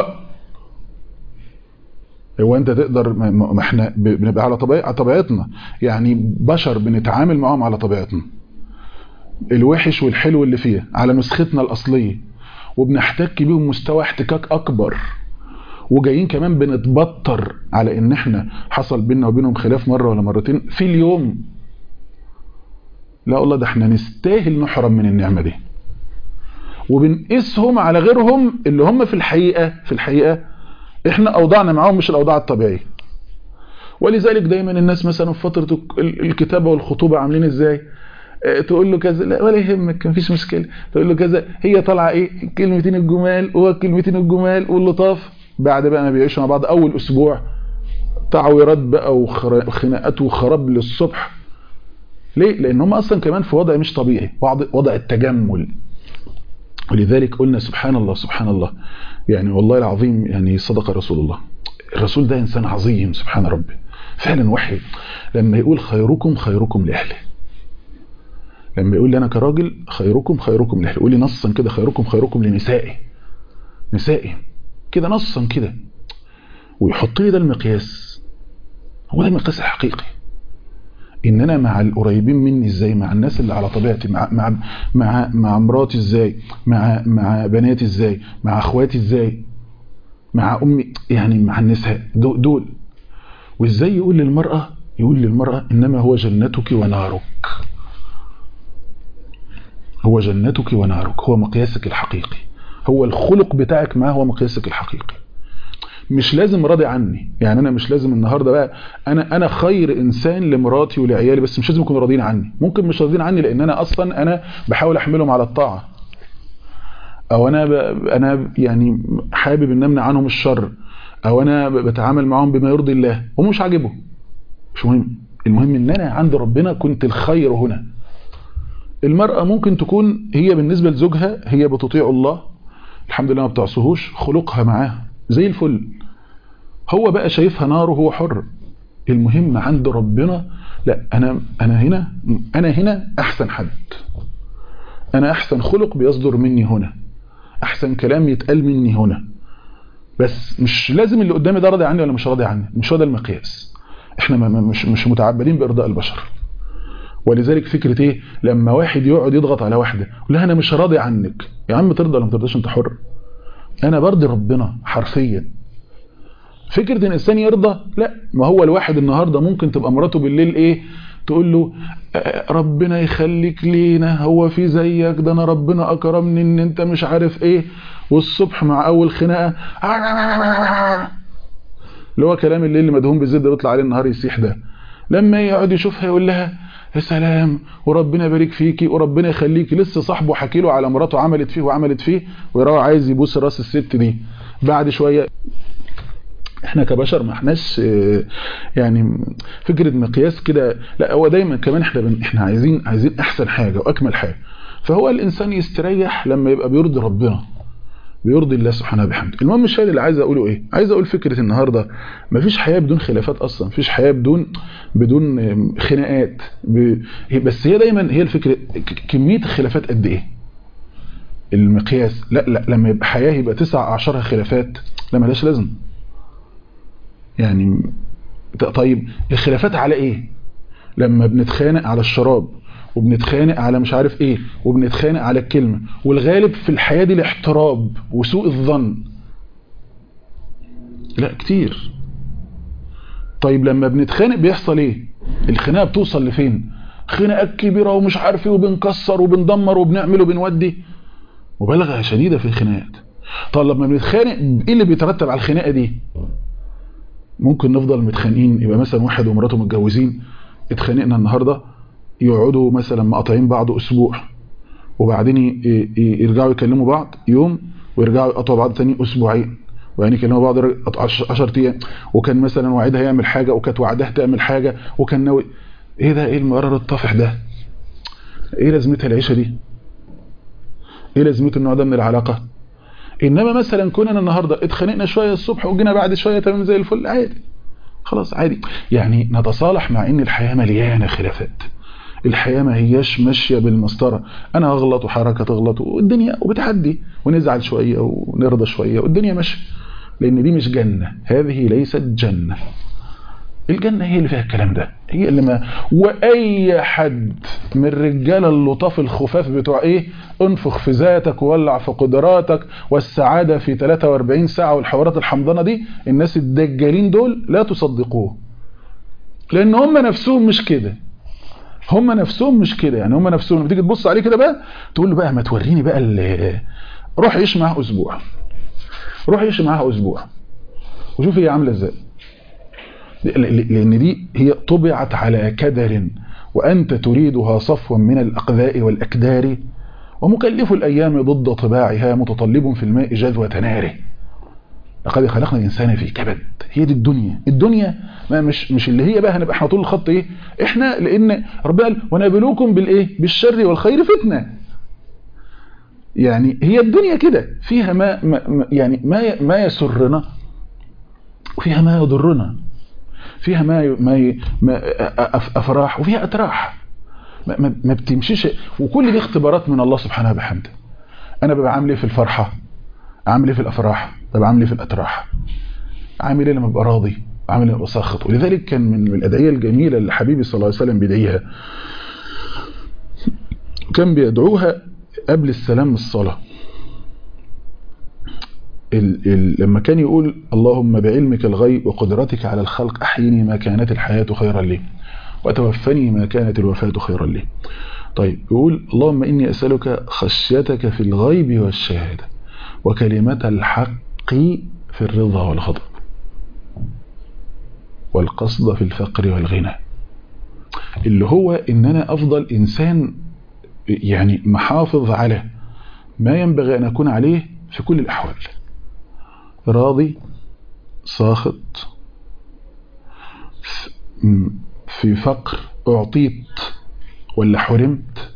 هو انت تقدر؟ ما احنا بنبقى على طبيعتنا، يعني بشر بنتعامل معاهم على طبيعتنا، الوحش والحلو اللي فيها على نسختنا الاصليه، وبنحتك بيهم مستوى احتكاك اكبر، وجايين كمان بنتبطر على ان احنا حصل بيننا وبينهم خلاف مره ولا مرتين في اليوم. لا والله ده احنا نستاهل نحرم من النعمه دي، وبنقيسهم على غيرهم اللي هم في الحقيقه احنا اوضاعنا معاهم مش الاوضاع الطبيعيه. ولذلك دايما الناس مثلا في فتره الكتابه والخطوبه عاملين ازاي؟ تقول له كذا، لا ولا يهمك مفيش مشكله، تقول له كذا، هي طالعه ايه كلمتين الجمال والكلمتين الجمال واللطاف. بعد بقى ما بيعيشوا مع بعض اول اسبوع تعويرات بقى وخناقات وخراب للصبح. ليه؟ لان هم اصلا كمان في وضع مش طبيعي، وضع التجمل. ولذلك قلنا سبحان الله يعني والله العظيم، يعني صدق رسول الله. الرسول ده انسان عظيم سبحان ربي فعلا وحي. لما يقول خيركم لاهله، لما يقول لي انا كراجل خيركم لاهله، يقول لي نصا كده خيركم لنسائي كده نصا كده، ويحط لي ده المقياس. هو ده المقياس الحقيقي، ان انا مع القريبين مني ازاي، مع الناس اللي على طبيعتي، مع مراتي ازاي، مع بناتي ازاي، مع اخواتي ازاي، مع امي، يعني مع النساء دول. وازاي يقول للمرأة انما هو جنتك ونارك، هو جنتك ونارك، هو مقياسك الحقيقي، هو الخلق بتاعك معاه هو مقياسك الحقيقي. مش لازم راضي عني، يعني انا مش لازم النهارده بقى انا خير انسان لمراتي ولعيالي، بس مش لازم يكونوا راضيين عني. ممكن مش راضيين عني لان انا اصلا بحاول احملهم على الطاعه، او انا يعني حابب ان امنع عنهم الشر، او انا بتعامل معاهم بما يرضي الله ومش عاجبه، مش مهم. المهم ان انا عند ربنا كنت الخير هنا. المرأة ممكن تكون هي بالنسبة لزوجها هي بتطيع الله الحمد لله ما بتعصهوش، خلقها معاه زي الفل، هو بقى شايفها نار وهو حر. المهم عند ربنا لا، انا هنا احسن حد، انا احسن خلق بيصدر مني هنا، احسن كلام يتقال مني هنا. بس مش لازم اللي قدامي ده راضي عني ولا مش راضي عني، مش هو ده المقياس. احنا مش متعبدين بارضاء البشر. ولذلك فكره ايه لما واحد يقعد يضغط على واحده يقول لها انا مش راضي عنك، يا عم ترضى ولا ما ترضاش انت حر، انا برضي ربنا حرفيا. فكره ان الانسان يرضى لا، ما هو الواحد النهارده ممكن تبقى مراته بالليل ايه تقول له ربنا يخليك لينا، هو في زيك ده، انا ربنا اكرمني ان انت مش عارف ايه، والصبح مع اول خناقه اللي هو كلام الليل اللي مدهون بالزيت ده بيطلع عليه النهار يسيح ده، لما يقعد يشوفها يقول لها يا سلام وربنا يبارك فيكي وربنا يخليكي، لسه صاحبه حكي له على مراته عملت فيه وعملت فيه، ويروح عايز يبوس راس الست دي. بعد شويه احنا كبشر ما احناش يعني فكره مقياس كده، لا هو دايما كمان احنا عايزين احسن حاجه واكمل حاجه. فهو الانسان يستريح لما يبقى بيرضي ربنا، بيرضي الله سبحانه وبحمده. المهم الشيء اللي عايز اقوله ايه، عايز اقول فكره النهارده مفيش حياه بدون خلافات اصلا، مفيش حياه بدون خناقات بس هي دايما هي الفكره كميه الخلافات قد ايه المقياس. لا لما يبقى حياه يبقى 19 خلافات، لا مالهاش لازم. يعني طيب الخلافات على ايه؟ لما بنتخانق على الشراب وبنتخانق على مش عارف ايه وبنتخانق على الكلمة، والغالب في الحياة دي الاحتراب وسوء الظن، لا كتير. طيب لما بنتخانق بيحصل ايه؟ الخناقة بتوصل لفين؟ خناقات كبيرة ومش عارف ايه وبنكسر وبندمر وبنعمل وبنودي، مبالغة شديدة في الخناقات. طيب لما بنتخانق ايه اللي بيترتب على الخناقة دي؟ ممكن نفضل متخانقين، يبقى مثلا واحد ومراته متجوزين، اتخانقنا النهارده، يقعدوا مثلا مقاطعين بعض اسبوع، وبعدين يرجعوا يكلموا بعض يوم، ويرجعوا يقطعوا بعض تاني اسبوعين، وبعدين يكلموا بعض 10 ايام، وكان مثلا وعدها يعمل حاجه وكانت وعدها تعمل حاجه وكان ناوي. ايه ده؟ ايه المقرر الطافح ده؟ ايه لازمتها العيشه دي؟ ايه لازمته النوع ده من العلاقه؟ انما مثلا كنا النهارده اتخانقنا شويه الصبح وجينا بعد شويه تمام زي الفل، عادي، خلاص عادي. يعني نتصالح مع ان الحياه مليانه خلافات، الحياه ما هياش ماشيه بالمسطره، انا اغلط وحركه تغلط والدنيا وبتعدي، ونزعل شويه ونرضى شويه والدنيا ماشيه، لان دي مش جنه، هذه ليست جنه. الجنة هي اللي فيها الكلام ده، هي اللي ما وأي حد من الرجالة اللطاف الخفاف بتوع ايه، انفخ في ذاتك وولع في قدراتك والسعادة في 43 ساعة والحوارات الحمضانة دي، الناس الدجالين دول لا تصدقوه، لأن هم نفسهم مش كده، هم نفسهم مش كده. يعني هم نفسهم لما تيجي تبص عليه كده بقى تقول له بقى ما توريني بقى روح عيش معاه أسبوع، روح عيش معاه أسبوع وشوف هي عاملة ازاي، لأن دي هي طبعت على كدر، وأنت تريدها صفوا من الأقذاء والأكدار، ومكلف الأيام ضد طباعها متطلب في الماء جذوة ناره. لقد خلقنا الإنسان في كبد. هي دي الدنيا، الدنيا ما مش اللي هي بقى هنبقى احنا طول الخط ايه، احنا لأن ربنا قال ونبلوكم بالايه، بالشر والخير فتنة. يعني هي الدنيا كده فيها يعني ما يسرنا وفيها ما يضرنا، فيها ما افراح وفيها اتراح، ما بتمشيش، وكل دي اختبارات من الله سبحانه وبحمده. انا ببقى عامل ايه في الفرحه، عامل ايه في الافراح، ببقى عامل ايه في الاتراح، عامل ايه لما ابقى راضي، عامل ايه لما ساخط. ولذلك كان من الادعيه الجميله اللي حبيبي صلى الله عليه وسلم بيدعيها، كان بيدعوها قبل السلام من الصلاه، لما كان يقول اللهم بعلمك الغيب وقدرتك على الخلق احيني ما كانت الحياه خيرا لي وتوفني ما كانت الوفاة خيرا لي. طيب يقول اللهم إني أسألك خشيتك في الغيب والشهادة وكلمة الحق في الرضا والغضب والقصد في الفقر والغنى، اللي هو إن أنا أفضل إنسان يعني محافظ على ما ينبغي أن أكون عليه في كل الأحوال، راضي ساخط، في فقر أعطيت ولا حرمت،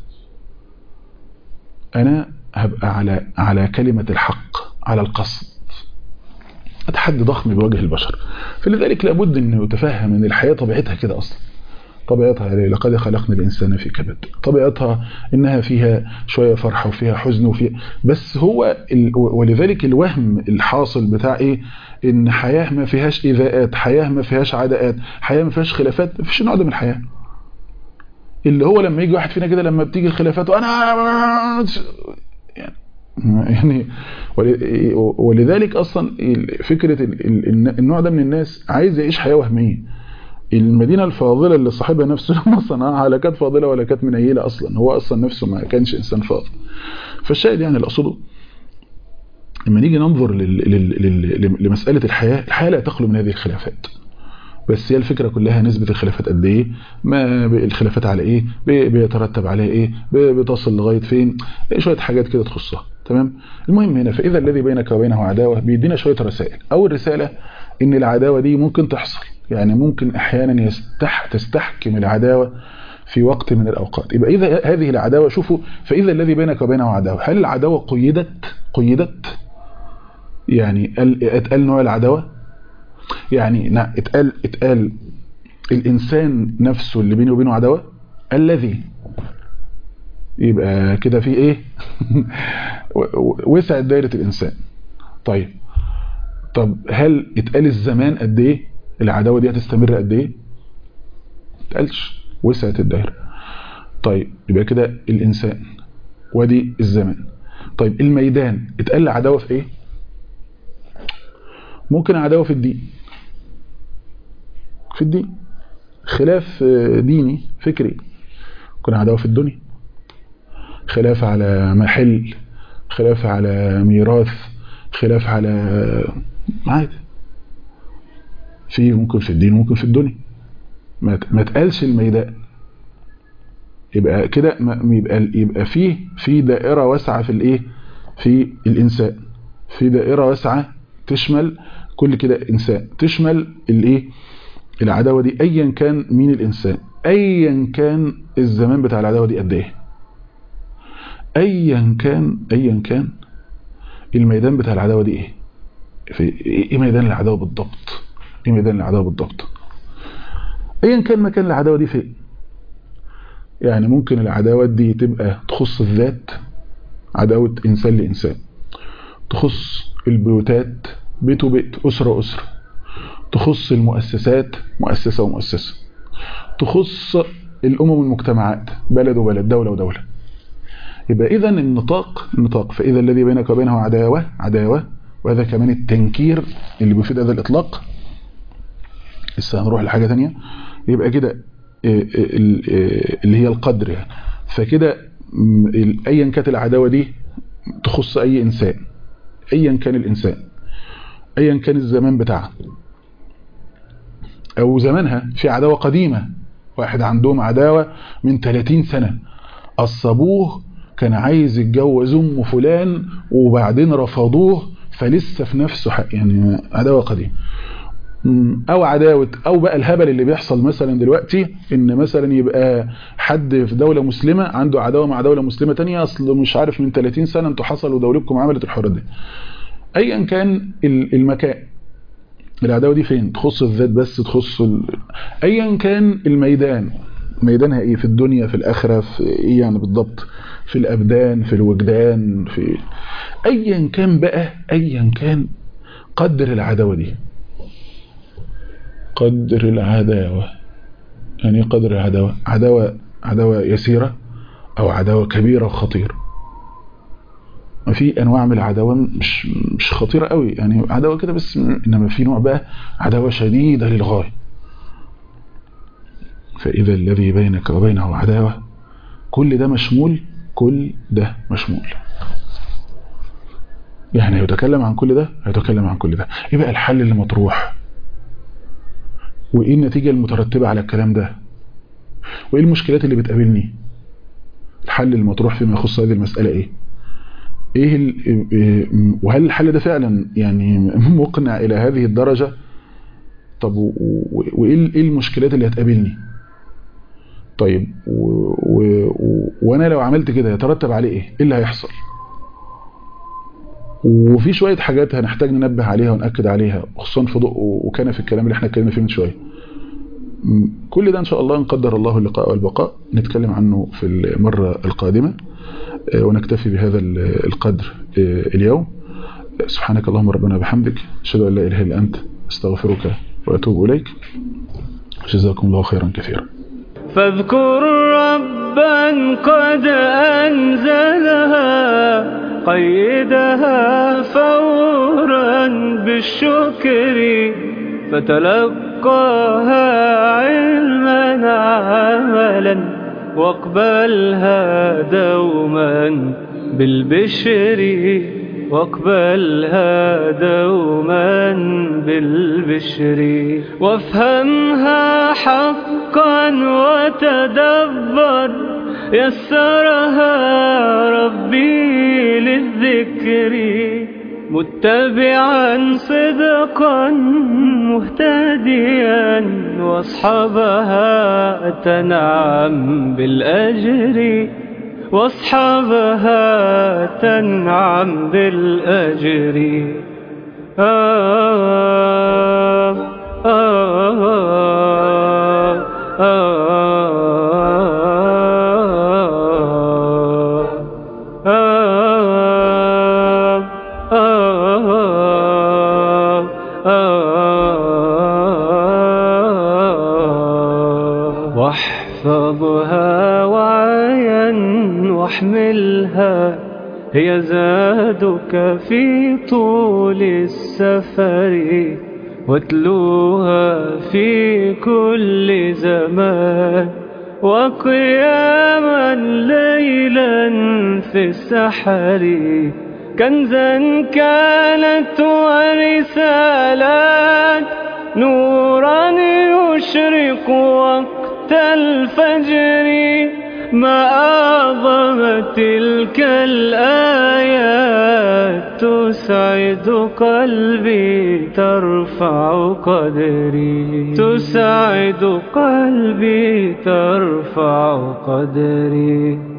أنا هبقى على كلمة الحق، على القصد. تحدي ضخم بوجه البشر، فلذلك لابد أن يتفهم أن الحياة طبيعتها كده أصلا، طبيعتها لقد خلقنا الإنسان في كبد، طبيعتها إنها فيها شوية فرحة وفيها حزن وفيها، بس هو ولذلك الوهم الحاصل بتاع إيه، إن حياة ما فيهاش إيذاءات، حياة ما فيهاش عداءات، حياة ما فيهاش خلافات، ما فيش نوع ده من الحياة. اللي هو لما يجي واحد فينا كده لما بتيجي الخلافات وانا يعني ولذلك اصلا فكره النوع ده من الناس عايز يعيش حياه وهميه. المدينه الفاضله اللي صاحبها نفسه ما صنعها لا كانت فاضله ولا كانت منيله اصلا، هو اصلا نفسه ما كانش انسان فاضل. فالشاهد يعني اللي اقصده لما نيجي ننظر لمساله الحياه لا تخلو من هذه الخلافات، بس هي الفكرة كلها نسبة الخلافات قد ايه، ما الخلافات على ايه، بيترتب عليها ايه، بتصل لغاية فين، شوية حاجات كده تخصها. تمام. المهم هنا فإذا الذي بينك وبينه عداوة بيدينا شوية رسائل. أول رسالة إن العداوة دي ممكن تحصل، يعني ممكن أحيانا تستحكم العداوة في وقت من الأوقات. يبقى إذا هذه العداوة، شوفوا فإذا الذي بينك وبينه عداوة، هل العداوة قيدت يعني اتقال نوع العداوة، يعني اتقال الإنسان نفسه اللي بينه وبينه عداوة الذي، يبقى كده في ايه وسعت دايرة الإنسان. طب هل اتقال الزمان قد ايه العداوة دي هتستمر قد ايه؟ اتقالش، وسعت الدايرة. طيب يبقى كده الإنسان ودي الزمان. طيب الميدان اتقال عداوة في ايه؟ ممكن عداوة في الدين، في الدين خلاف ديني فكري، ممكن عداوة في الدنيا، خلاف على محل، خلاف على ميراث، خلاف على عادي. في ممكن في الدين وممكن في الدنيا. ما تقالش الميدان، يبقى كده يبقى في دائرة واسعة في الايه، في الانسان، في دائرة واسعة تشمل كل كده انسان، تشمل الايه، العداوة دي ايا كان مين الانسان، ايا كان الزمان بتاع العداوة دي قد ايه، ايا كان الميدان بتاع العداوة دي ايه، في ايه ميدان العداوة بالضبط، ايه ميدان العداوة بالضبط، ايا كان مكان العداوة دي فين. يعني ممكن العداوة دي تبقى تخص الذات، عداوة انسان لانسان، تخص البيوتات، بيت وبيت، اسرة واسرة، تخص المؤسسات، مؤسسة ومؤسسة، تخص الامم والمجتمعات، بلد وبلد، دولة ودولة. يبقى اذا النطاق، فاذا الذي بينك وبينه عداوة، وهذا كمان التنكير اللي بيفيد هذا الاطلاق. لسه هنروح لحاجة تانية. يبقى كده اللي هي القدر يعني. فكده ايا كانت العداوة دي تخص اي انسان، ايا كان الانسان، ايا كان الزمان بتاعها او زمانها. في عداوة قديمة، واحد عندهم عداوة من 30 سنة، الصبوه كان عايز يتجوز ام فلان وبعدين رفضوه، فلسه في نفسه حق، يعني عداوة قديمة. او عداوة، او بقى الهبل اللي بيحصل مثلا دلوقتي، ان مثلا يبقى حد في دولة مسلمة عنده عداوة مع دولة مسلمة تانية، اصل مش عارف من 30 سنة انتوا حصلوا دولتكم عملت الحوار ده. ايا كان المكان، العداوة دي فين، تخص الذات بس، تخص ايا كان الميدان، ميدانها ايه، في الدنيا، في الاخرة، في ايه يعني بالضبط، في الابدان، في الوجدان، في ايا كان بقى، ايا كان قدر العداوة دي. قدر العداوة يعني ايه قدر العداوة؟ عداوة يسيرة او عداوة كبيرة وخطيرة. في انواع من العداوة مش خطيرة قوي، يعني عداوة كده بس، انما في نوع بقى عداوة شديدة للغاية. فاذا الذي بينك وبينه عداوة، كل ده مشمول، كل ده مشمول. يعني يتكلم عن كل ده، يتكلم عن كل ده. ايه بقى الحل اللي مطروح، وايه النتيجة المترتبة على الكلام ده، وايه المشكلات اللي بتقابلني؟ الحل المطروح فيما يخص هذه المسألة ايه؟ وهل الحل ده فعلا يعني مقنع الى هذه الدرجة؟ طب وايه المشكلات اللي هتقابلني؟ طيب وانا لو عملت كده يترتب عليه ايه اللي هيحصل؟ وفي شوية حاجات هنحتاج ننبه عليها ونأكد عليها، خصوصا في ضوء وكان في الكلام اللي احنا اتكلمنا فيه من شوية. كل ده ان شاء الله ان قدر الله اللقاء والبقاء نتكلم عنه في المرة القادمة، ونكتفي بهذا القدر اليوم. سبحانك اللهم ربنا بحمدك، أشهد أن لا إله إلا أنت، أستغفرك وأتوب إليك. جزاكم الله خيرا كثيرا. فاذكر ربا قد أنزلها، قيدها فورا بالشكر، فتلقاها علما عملا، واقبلها دوما بالبشر، واقبلها دوما بالبشر. وافهمها حقا وتدبر، يسرها ربي للذكر، متبعا صدقا مهتديا، واصحابها تنعم بالأجر، واصحابها تنعم بالأجر. واحفظها وعيا واحملها، هي زادك في طول السفر، واتلوها في كل زمان، وقياما ليلا في السحر، كنزا كانت ورسالات نورا يشرق وقت الفجر. ما أعظم تلك الآيات تسعد قلبي ترفع قدري، تسعد قلبي ترفع قدري.